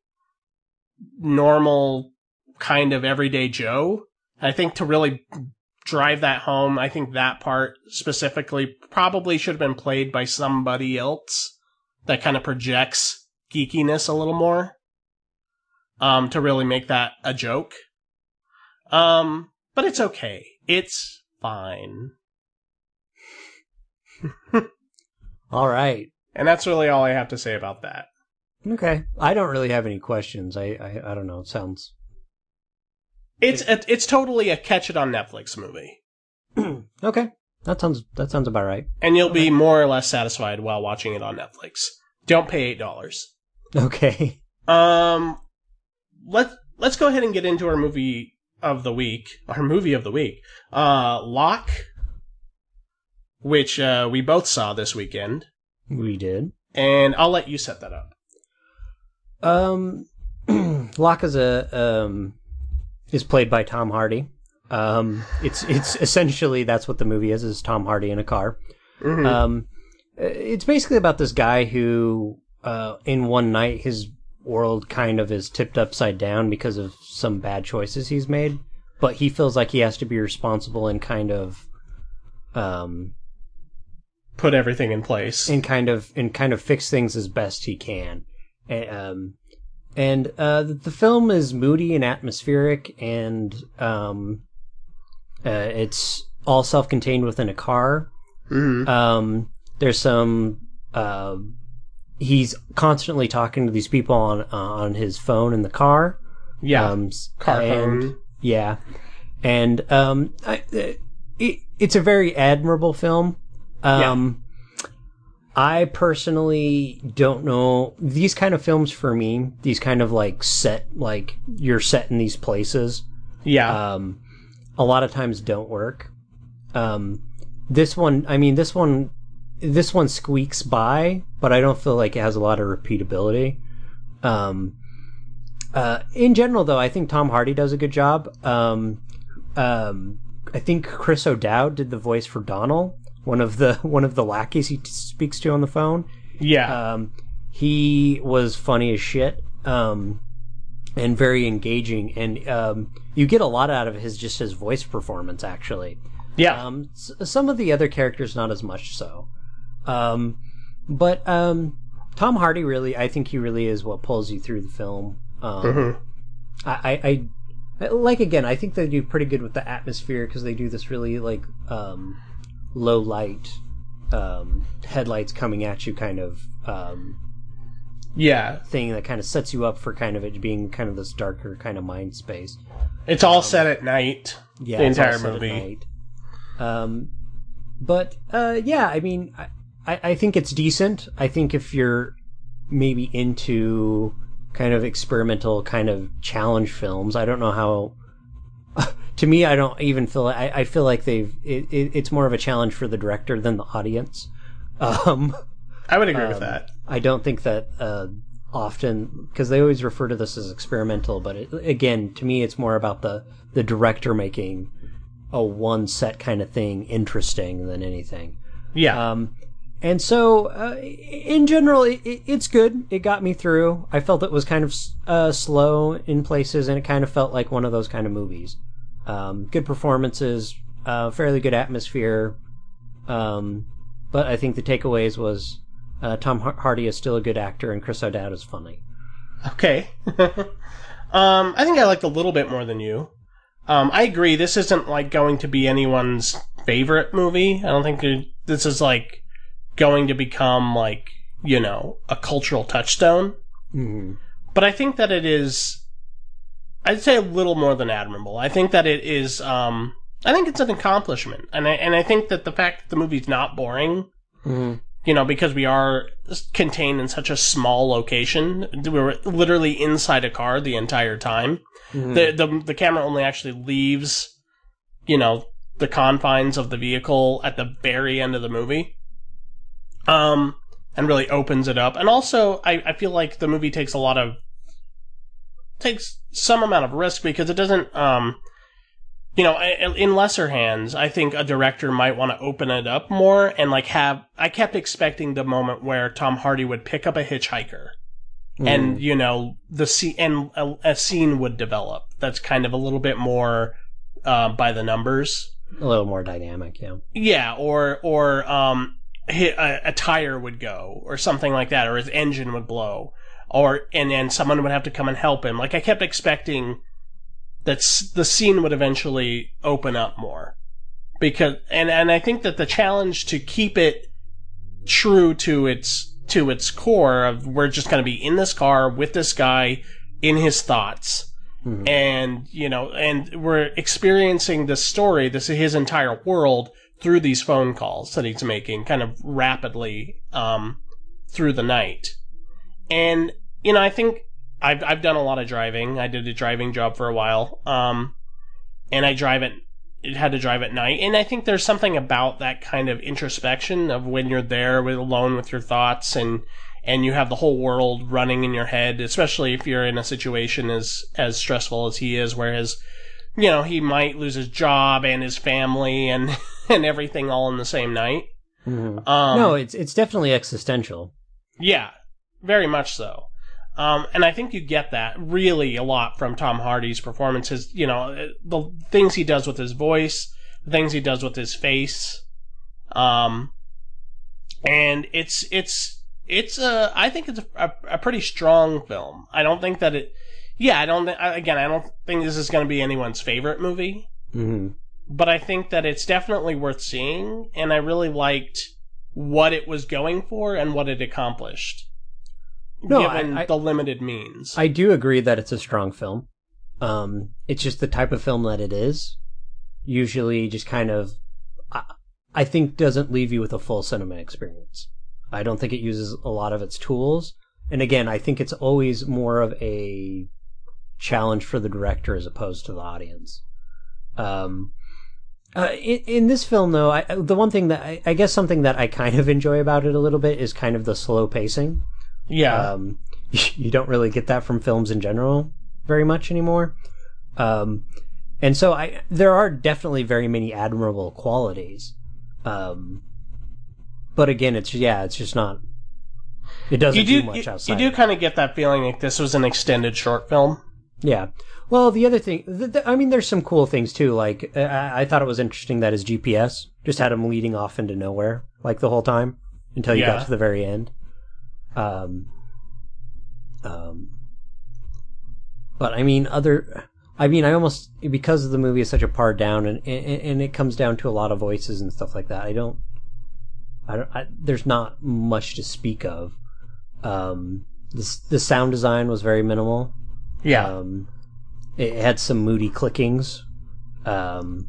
normal, kind of everyday Joe. I think to really drive that home, I think that part specifically probably should have been played by somebody else that kind of projects geekiness a little more, um, to really make that a joke. Um, but it's okay. It's fine. All right. And that's really all I have to say about that. Okay. I don't really have any questions. I I, I don't know. It sounds... It's a, it's totally a catch it on Netflix movie. Okay. That sounds that sounds about right. And you'll okay. be more or less satisfied while watching it on Netflix. Don't pay eight dollars. Okay. Um let let's go ahead and get into our movie of the week. Our movie of the week. Uh Locke, which uh, we both saw this weekend. We did. And I'll let you set that up. Um, Locke is a um is played by Tom Hardy. Um, it's it's essentially that's what the movie is: is Tom Hardy in a car. Mm-hmm. Um, it's basically about this guy who, uh, in one night, his world kind of is tipped upside down because of some bad choices he's made. But he feels like he has to be responsible and kind of, um. put everything in place and kind of and kind of fix things as best he can. And, um, and uh, the film is moody and atmospheric, and um, uh, it's all self-contained within a car. Mm-hmm. Um, there's some. Uh, he's constantly talking to these people on uh, on his phone in the car. Yeah, um, car and, phone. Yeah, and um, I, it, it's a very admirable film. Um, yeah. I personally don't know these kind of films for me. These kind of like set, like you're set in these places. Yeah. Um, a lot of times don't work. Um, this one, I mean, this one, this one squeaks by, but I don't feel like it has a lot of repeatability. Um, uh, in general, though, I think Tom Hardy does a good job. Um, um, I think Chris O'Dowd did the voice for Donald, one of the one of the lackeys he t- speaks to on the phone. Yeah, um, he was funny as shit, um, and very engaging, and um, you get a lot out of his just his voice performance, actually. Yeah, um, s- some of the other characters not as much so, um, but um, Tom Hardy really, I think he really is what pulls you through the film. Um, mm-hmm. I, I, I, like again, I think they do pretty good with the atmosphere because they do this really like um, low light um, headlights coming at you kind of um, yeah thing that kind of sets you up for kind of it being kind of this darker kind of mind space. It's all um, set at night. Yeah, the it's entire all set movie. At night. Um, but uh, yeah, I mean, I, I think it's decent. I think if you're maybe into kind of experimental kind of challenge films, I don't know how. To me, I don't even feel. I, I feel like they've. It, it, it's more of a challenge for the director than the audience. Um, I would agree um, with that. I don't think that uh, often because they always refer to this as experimental, but it, again, to me, it's more about the the director making a one set kind of thing interesting than anything. Yeah. Um, and so, uh, in general, it, it, it's good. It got me through. I felt it was kind of uh, slow in places, and it kind of felt like one of those kind of movies. Um, good performances, uh, fairly good atmosphere. Um, but I think the takeaways was uh, Tom Hardy is still a good actor, and Chris O'Dowd is funny. Okay. um, I think I liked a little bit more than you. Um, I agree. This isn't like going to be anyone's favorite movie. I don't think it, this is like going to become like, you know, a cultural touchstone. Mm-hmm. But I think that it is, I'd say a little more than admirable. I think that it is, um, I think it's an accomplishment. And I, and I think that the fact that the movie's not boring, mm-hmm. you know, because we are contained in such a small location, we were literally inside a car the entire time. Mm-hmm. The, the the camera only actually leaves, you know, the confines of the vehicle at the very end of the movie. Um, and really opens it up. And also, I, I feel like the movie takes a lot of, takes some amount of risk because it doesn't, um, you know, in lesser hands, I think a director might want to open it up more and like have, I kept expecting the moment where Tom Hardy would pick up a hitchhiker. Mm. And, you know, the scene, and a, a scene would develop that's kind of a little bit more, uh, by the numbers. A little more dynamic, yeah. Yeah, or, or, um, a, a tire would go, or something like that, or his engine would blow, or, and then someone would have to come and help him. Like, I kept expecting that the scene would eventually open up more. Because, and, and I think that the challenge to keep it true to its, to its core of we're just going to be in this car with this guy in his thoughts. Mm-hmm. And, you know, and we're experiencing this story, this his entire world through these phone calls that he's making kind of rapidly, um, through the night. And, you know, I think I've, I've done a lot of driving. I did a driving job for a while. Um, and I drive it, it had to drive at night. And I think there's something about that kind of introspection of when you're there with, alone with your thoughts and, and you have the whole world running in your head, especially if you're in a situation as, as stressful as he is, where his, you know, he might lose his job and his family and, and everything all in the same night. Mm-hmm. Um, no, it's, it's definitely existential. Yeah, very much so. Um, and I think you get that really a lot from Tom Hardy's performances. You know, the things he does with his voice, the things he does with his face. Um, and it's, it's, it's a, I think it's a, a, a pretty strong film. I don't think that it, yeah, I don't think, again, I don't think this is going to be anyone's favorite movie. Mm-hmm. But I think that it's definitely worth seeing. And I really liked what it was going for and what it accomplished. No, given I, I, the limited means. I do agree that it's a strong film. Um, it's just the type of film that it is. usually just kind of, I, I think, doesn't leave you with a full cinema experience. I don't think it uses a lot of its tools. And again, I think it's always more of a challenge for the director as opposed to the audience. Um, uh, in, in this film, though, I, the one thing that I, I guess something that I kind of enjoy about it a little bit is kind of the slow pacing. Yeah. Um, you don't really get that from films in general very much anymore. Um, and so I, there are definitely very many admirable qualities. Um, but again, it's, yeah, it's just not, it doesn't you do, do much you, outside. You do kind of get that feeling like this was an extended short film. Yeah. Well, the other thing, th- th- I mean, there's some cool things too. Like, uh, I-, I thought it was interesting that his G P S just had him leading off into nowhere, like the whole time until you Yeah. got to the very end. Um, um, but I mean, other, I mean, I almost, because the movie is such a part down and, and, and it comes down to a lot of voices and stuff like that, I don't, I don't, I, there's not much to speak of. Um, the, the sound design was very minimal. Yeah. Um, it had some moody clickings. Um,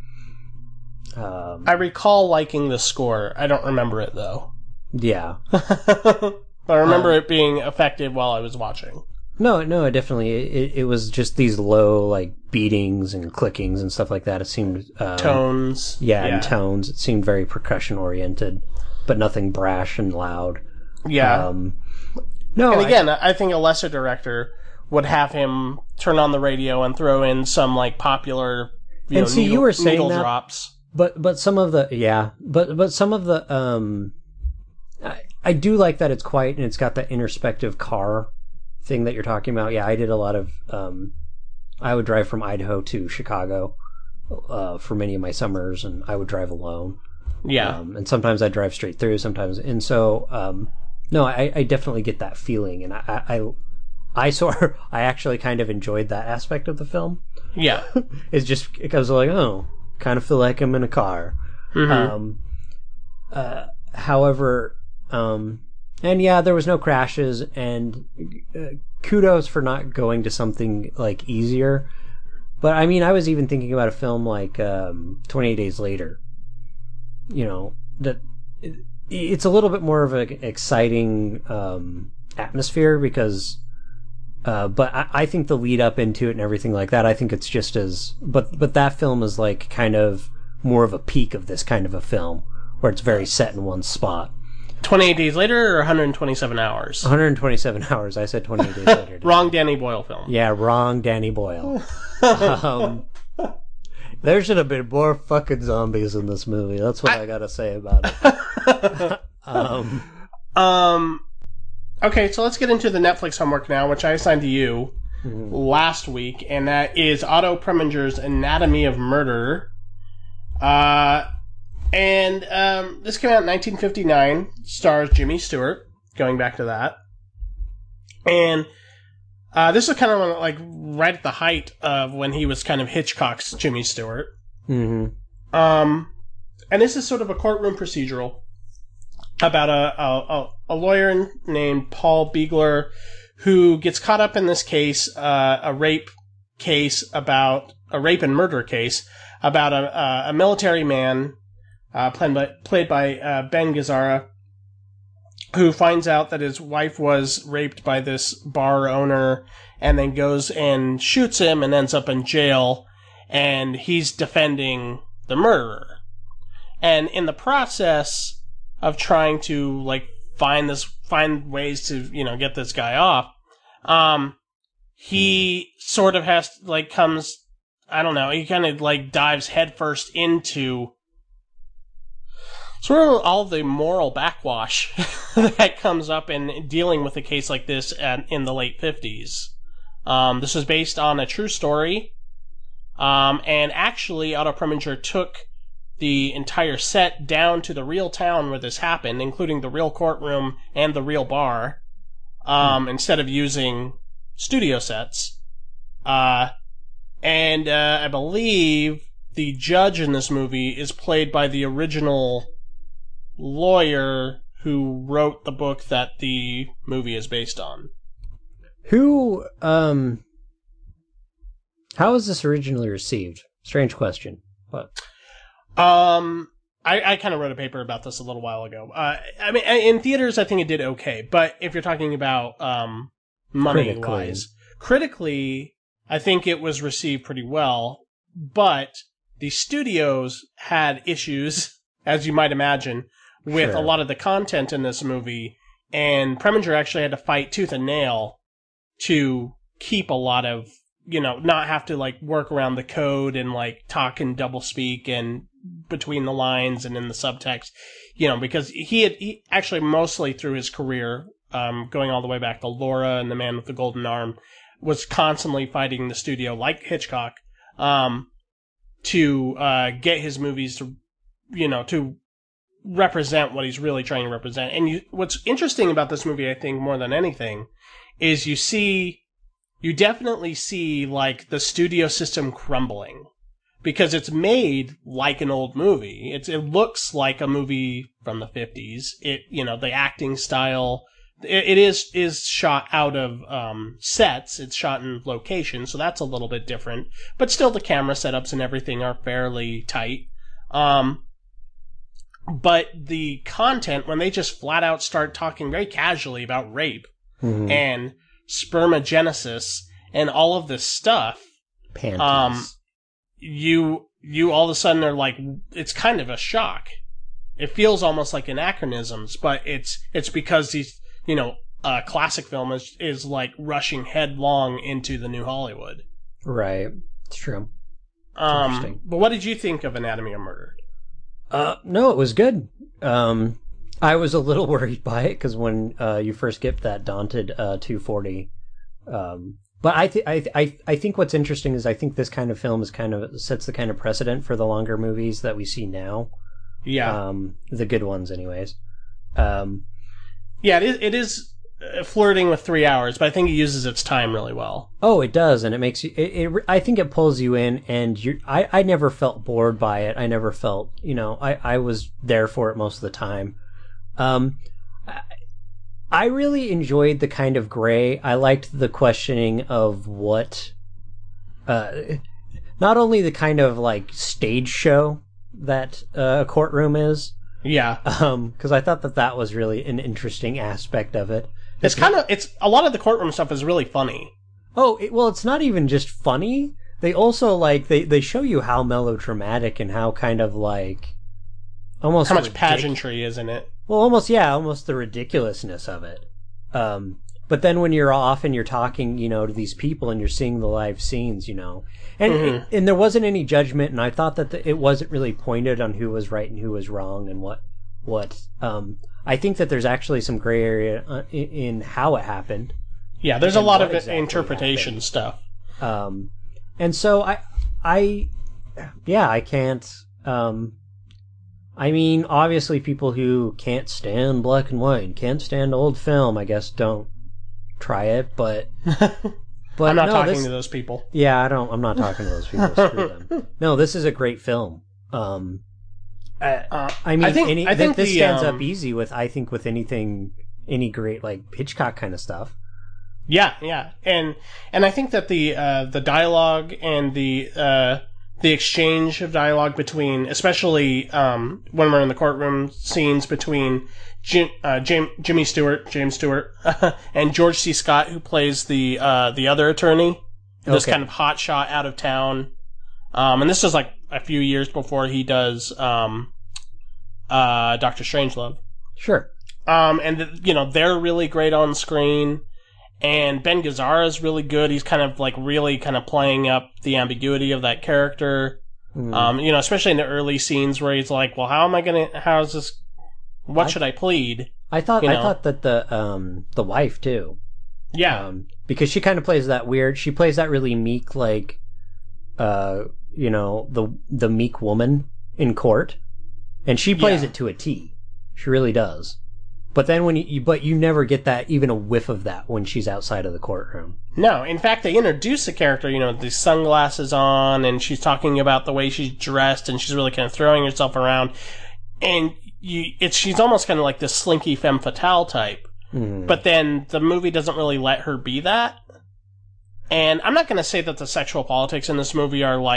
um, I recall liking the score. I don't remember it, though. yeah. But I remember Um, it being effective while I was watching. No, no, definitely. It, it was just these low, like, beatings and clickings and stuff like that. It seemed... Um, Tones. Yeah, yeah. and tones. It seemed very percussion-oriented, but nothing brash and loud. Yeah. Um, no, and I- again, I, I think a lesser director would have him turn on the radio and throw in some, like, popular, you And know, see, you needle, were saying needle that- drops. But but some of the yeah, but but some of the um, I, I do like that it's quiet and it's got that introspective car thing that you're talking about. Yeah, I did a lot of um, I would drive from Idaho to Chicago uh, for many of my summers, and I would drive alone. Yeah. Um, and sometimes I'd drive straight through. Sometimes, and so um, no, I, I definitely get that feeling, and I I I saw I actually kind of enjoyed that aspect of the film. Yeah. It's just because like oh. kind of feel like I'm in a car. Mm-hmm. Um, uh, however, um, and yeah, there was no crashes, and uh, kudos for not going to something like easier. But I mean, I was even thinking about a film like um, twenty-eight Days Later. You know, that it, it's a little bit more of an exciting um, atmosphere because. Uh, but I, I think the lead up into it and everything like that, I think it's just as, but, but that film is like kind of more of a peak of this kind of a film where it's very set in one spot. twenty-eight Days Later or one hundred twenty-seven hours? one hundred twenty-seven hours. I said twenty-eight Days Later. Wrong Danny Boyle film. Yeah, wrong Danny Boyle. um, there should have been more fucking zombies in this movie. That's what I, I gotta say about it. um, um, Okay, so let's get into the Netflix homework now, which I assigned to you mm-hmm. last week, and that is Otto Preminger's Anatomy of Murder. Uh, and um, this came out in nineteen fifty-nine, stars Jimmy Stewart, going back to that. And uh, this was kind of like right at the height of when he was kind of Hitchcock's Jimmy Stewart. Mm-hmm. Um, and this is sort of a courtroom procedural about a, a, a lawyer named Paul Beagler who gets caught up in this case, uh, a rape case about, a rape and murder case about a, a military man, uh, played by, played by uh, Ben Gazzara, who finds out that his wife was raped by this bar owner and then goes and shoots him and ends up in jail, and he's defending the murderer. And in the process of trying to, like, find this, find ways to, you know, get this guy off, um, he sort of has, like, comes, I don't know, he kind of, like, dives headfirst into sort of all the moral backwash that comes up in dealing with a case like this at, in the late fifties. Um, this is based on a true story, um, and actually Otto Preminger took the entire set down to the real town where this happened, including the real courtroom and the real bar, um, mm. instead of using studio sets. Uh, and uh, I believe the judge in this movie is played by the original lawyer who wrote the book that the movie is based on. Who, um... How was this originally received? Strange question. But um, I, I kind of wrote a paper about this a little while ago. Uh, I mean, in theaters, I think it did okay. But if you're talking about um, money wise, critically, I think it was received pretty well. But the studios had issues, as you might imagine, with Sure. a lot of the content in this movie, and Preminger actually had to fight tooth and nail to keep a lot of, you know, not have to like work around the code and like talk in double speak and between the lines and in the subtext, you know, because he had he actually mostly through his career, um, going all the way back to Laura and The Man with the Golden Arm, was constantly fighting the studio like Hitchcock, um, to uh, get his movies to, you know, to represent what he's really trying to represent. And you, what's interesting about this movie, I think, more than anything, is you see, you definitely see, like, the studio system crumbling. Because it's made like an old movie. It's, it looks like a movie from the fifties. It, you know, the acting style, it, it is, is shot out of, um, sets. It's shot in location, so that's a little bit different. But still the camera setups and everything are fairly tight. Um, but the content, when they just flat out start talking very casually about rape, mm-hmm. and spermagenesis and all of this stuff, Panties. um, you you all of a sudden are like, it's kind of a shock. It feels almost like anachronisms, but it's it's because these, you know, uh, classic film is is like rushing headlong into the new Hollywood. Right, it's true. It's um, interesting. But what did you think of Anatomy of Murder? Uh, no, it was good. Um, I was a little worried by it because when uh, you first get that daunted uh, two forty, um, but I, th- I, th- I, I think what's interesting is I think this kind of film is kind of sets the kind of precedent for the longer movies that we see now. Yeah, um, the good ones, anyways. Um, yeah, it is, it is flirting with three hours, but I think it uses its time really well. Oh, it does, and it makes you. It, it I think it pulls you in, and you. I, I never felt bored by it. I never felt, you know, I, I was there for it most of the time. Um, I, I really enjoyed the kind of gray. I liked the questioning of what, uh, not only the kind of like stage show that uh, a courtroom is. Yeah. Um, because I thought that that was really an interesting aspect of it. It's kind of, it's, a lot of the courtroom stuff is really funny. Oh, it, well, it's not even just funny. They also, like, they, they show you how melodramatic and how kind of, like, almost... How much ridic- pageantry is in it. Well, almost, yeah, almost the ridiculousness of it. Um, but then when you're off and you're talking, you know, to these people and you're seeing the live scenes, you know, and Mm-hmm. it, and there wasn't any judgment, and I thought that the, it wasn't really pointed on who was right and who was wrong and what, what, um... I think that there's actually some gray area uh, in, in how it happened. Yeah, there's a And lot what of exactly interpretation happened. stuff. Um, and so I, I, yeah, I can't, um, I mean, obviously people who can't stand black and white and can't stand old film, I guess don't try it, but, but I'm not no, talking this, to those people. Yeah, I don't, I'm not talking to those people, screw them. No, this is a great film. Um, Uh, Uh, I mean, I think- any, I think this the, stands um, up easy with, I think, with anything, any great, like, Hitchcock kind of stuff. Yeah, yeah, and and I think that the uh, the dialogue and the uh, the exchange of dialogue between, especially um, when we're in the courtroom scenes between Jim, uh, Jim, Jimmy Stewart, James Stewart, and George C. Scott, who plays the uh, the other attorney, this Okay. kind of hot shot out of town. Um, and this is like a few years before he does um, uh, Doctor Strangelove. Sure. Um, and, the, you know, they're really great on screen. And Ben Gazzara is really good. He's kind of like really kind of playing up the ambiguity of that character. Mm. Um, you know, especially in the early scenes where he's like, well, how am I going to, how is this, what I- should I plead? I thought, you I know. thought that the, um, the wife, too. Yeah. Um, because she kind of plays that weird, she plays that really meek, like, uh, you know, the, the meek woman in court. And she plays Yeah. it to a T. She really does. But then when you, you, but you never get that, even a whiff of that when she's outside of the courtroom. No, in fact, they introduce the character, you know, with these sunglasses on, and she's talking about the way she's dressed, and she's really kind of throwing herself around. And you, it's, she's almost kind of like this slinky femme fatale type. Mm. But then the movie doesn't really let her be that. And I'm not going to say that the sexual politics in this movie are, like,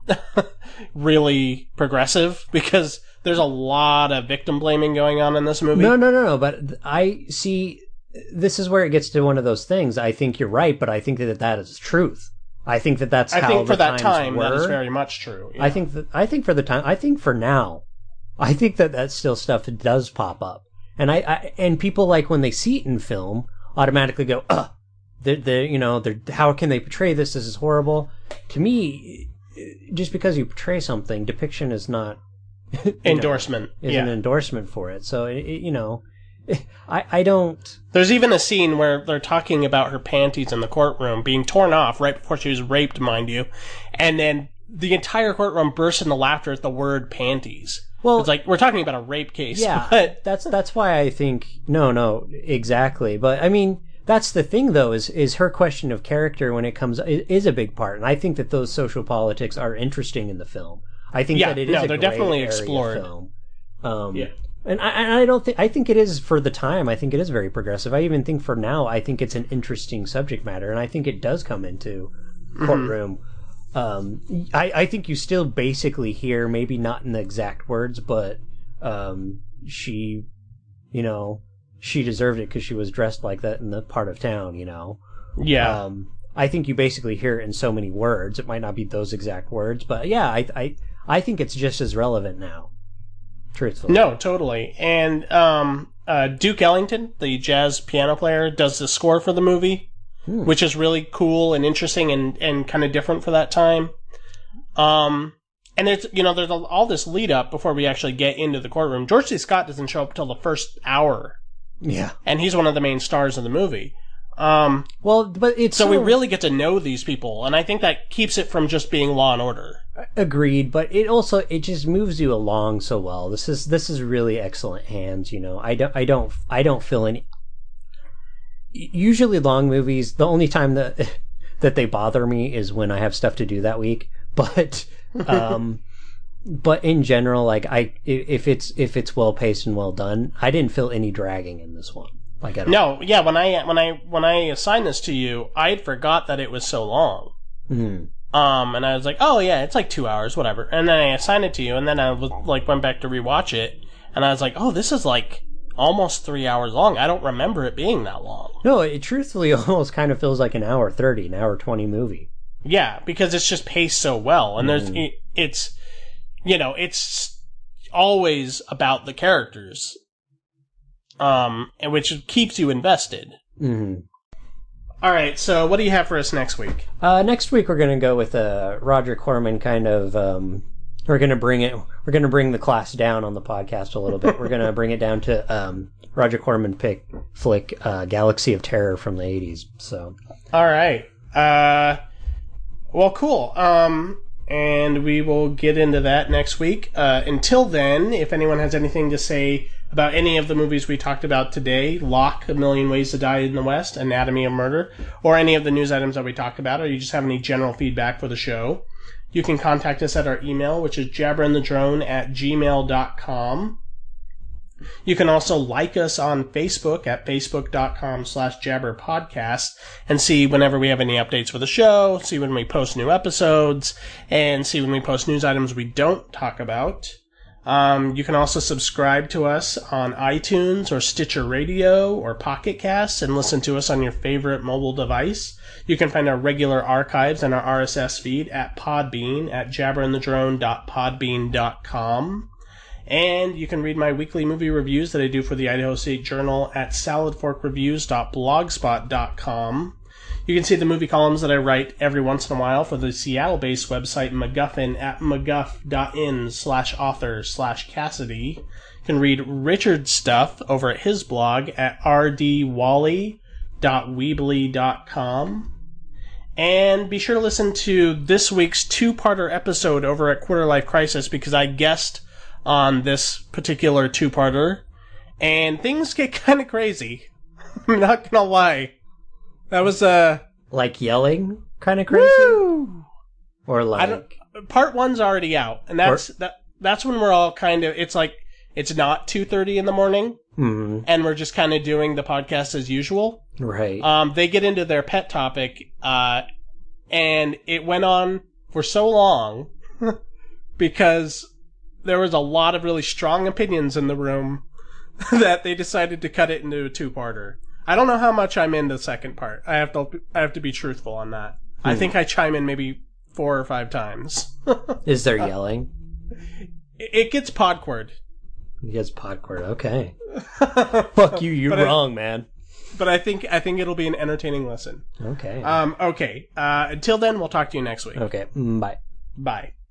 really progressive, because there's a lot of victim blaming going on in this movie. No, no, no, no. But I see. This is where it gets to one of those things. I think you're right, but I think that that is truth. I think that that's I how think for the that times time were. that is very much true. Yeah. I think that I think for the time. I think for now, I think that that still stuff does pop up, and I, I and people, like, when they see it in film, automatically go, "Ugh, the the you know, they're, how can they portray this? This is horrible." To me, just because you portray something, depiction is not endorsement. Know, is yeah. an endorsement for it. So it, it, you know. I, I don't... There's even a scene where they're talking about her panties in the courtroom being torn off right before she was raped, mind you. And then the entire courtroom bursts into laughter at the word panties. Well, it's like, we're talking about a rape case. Yeah, but... that's that's why I think... No, no, exactly. But, I mean, that's the thing, though, is, is her question of character when it comes... is a big part. And I think that those social politics are interesting in the film. I think yeah, that it is no, a they're gray definitely area explored. film. Um, yeah. And I, and I don't think, I think it is, for the time, I think it is very progressive. I even think for now, I think it's an interesting subject matter, and I think it does come into courtroom. Mm-hmm. Um, I, I think you still basically hear, maybe not in the exact words, but, um, she, you know, she deserved it because she was dressed like that in the part of town, you know? Yeah. Um, I think you basically hear it in so many words. It might not be those exact words, but yeah, I, I, I think it's just as relevant now. Truthfully. No, totally. And um, uh, Duke Ellington, the jazz piano player, does the score for the movie, hmm. which is really cool and interesting and, and kind of different for that time. Um, and it's, you know, there's all this lead up before we actually get into the courtroom. George C. Scott doesn't show up until the first hour. Yeah. And he's one of the main stars of the movie. Um, well, but it's so, so we really get to know these people, and I think that keeps it from just being Law and Order. Agreed, but it also, it just moves you along so well. This is this is really excellent hands, you know. I don't I don't I don't feel any. Usually, long movies, the only time that that they bother me is when I have stuff to do that week. But um, but in general, like I if it's if it's well paced and well done, I didn't feel any dragging in this one. Like I don't no, yeah. When I when I when I assigned this to you, I had forgot that it was so long. Mm-hmm. Um, and I was like, oh yeah, it's like two hours, whatever. And then I assigned it to you, and then I was like, went back to rewatch it, and I was like, oh, this is like almost three hours long. I don't remember it being that long. No, it truthfully almost kind of feels like an hour thirty, an hour twenty movie. Yeah, because it's just paced so well, and there's, Mm. it, it's, you know, it's always about the characters, um, and which keeps you invested. Mm-hmm. All right, so what do you have for us next week? Uh, next week we're going to go with a Roger Corman kind of. Um, we're going to bring it. We're going to bring the class down on the podcast a little bit. We're going to bring it down to um, Roger Corman pick flick uh, Galaxy of Terror from the eighties. So. All right. Uh, well, cool. Um, and we will get into that next week. Uh, until then, if anyone has anything to say about any of the movies we talked about today, Locke, A Million Ways to Die in the West, Anatomy of Murder, or any of the news items that we talked about, or you just have any general feedback for the show, you can contact us at our email, which is jabberandthedrone at gmail dot com. You can also like us on Facebook at facebook.com slash jabberpodcast and see whenever we have any updates for the show, see when we post new episodes, and see when we post news items we don't talk about. Um, you can also subscribe to us on iTunes or Stitcher Radio or Pocket Casts and listen to us on your favorite mobile device. You can find our regular archives and our R S S feed at Podbean at jabberandthedrone dot podbean dot com. And you can read my weekly movie reviews that I do for the Idaho State Journal at salad fork reviews dot blogspot dot com. You can see the movie columns that I write every once in a while for the Seattle-based website MacGuffin at mcguff.in slash author slash Cassidy. You can read Richard's stuff over at his blog at r d wally dot weebly dot com. And be sure to listen to this week's two-parter episode over at Quarter Life Crisis because I guessed on this particular two-parter, and things get kind of crazy. I'm not gonna lie. That was, uh... like yelling kind of crazy? Woo! Or like... I don't, part one's already out, and that's or, that. That's when we're all kind of... It's like, it's not two thirty in the morning, mm-hmm. and we're just kind of doing the podcast as usual. Right. Um, they get into their pet topic, uh, and it went on for so long because there was a lot of really strong opinions in the room that they decided to cut it into a two-parter. I don't know how much I'm in the second part. I have to I have to be truthful on that. Hmm. I think I chime in maybe four or five times. Is there yelling? It gets podquard. It gets podquard. Okay. Fuck you. You're but wrong, I, man. But I think I think it'll be an entertaining listen. Okay. Um. Okay. Uh. Until then, we'll talk to you next week. Okay. Bye. Bye.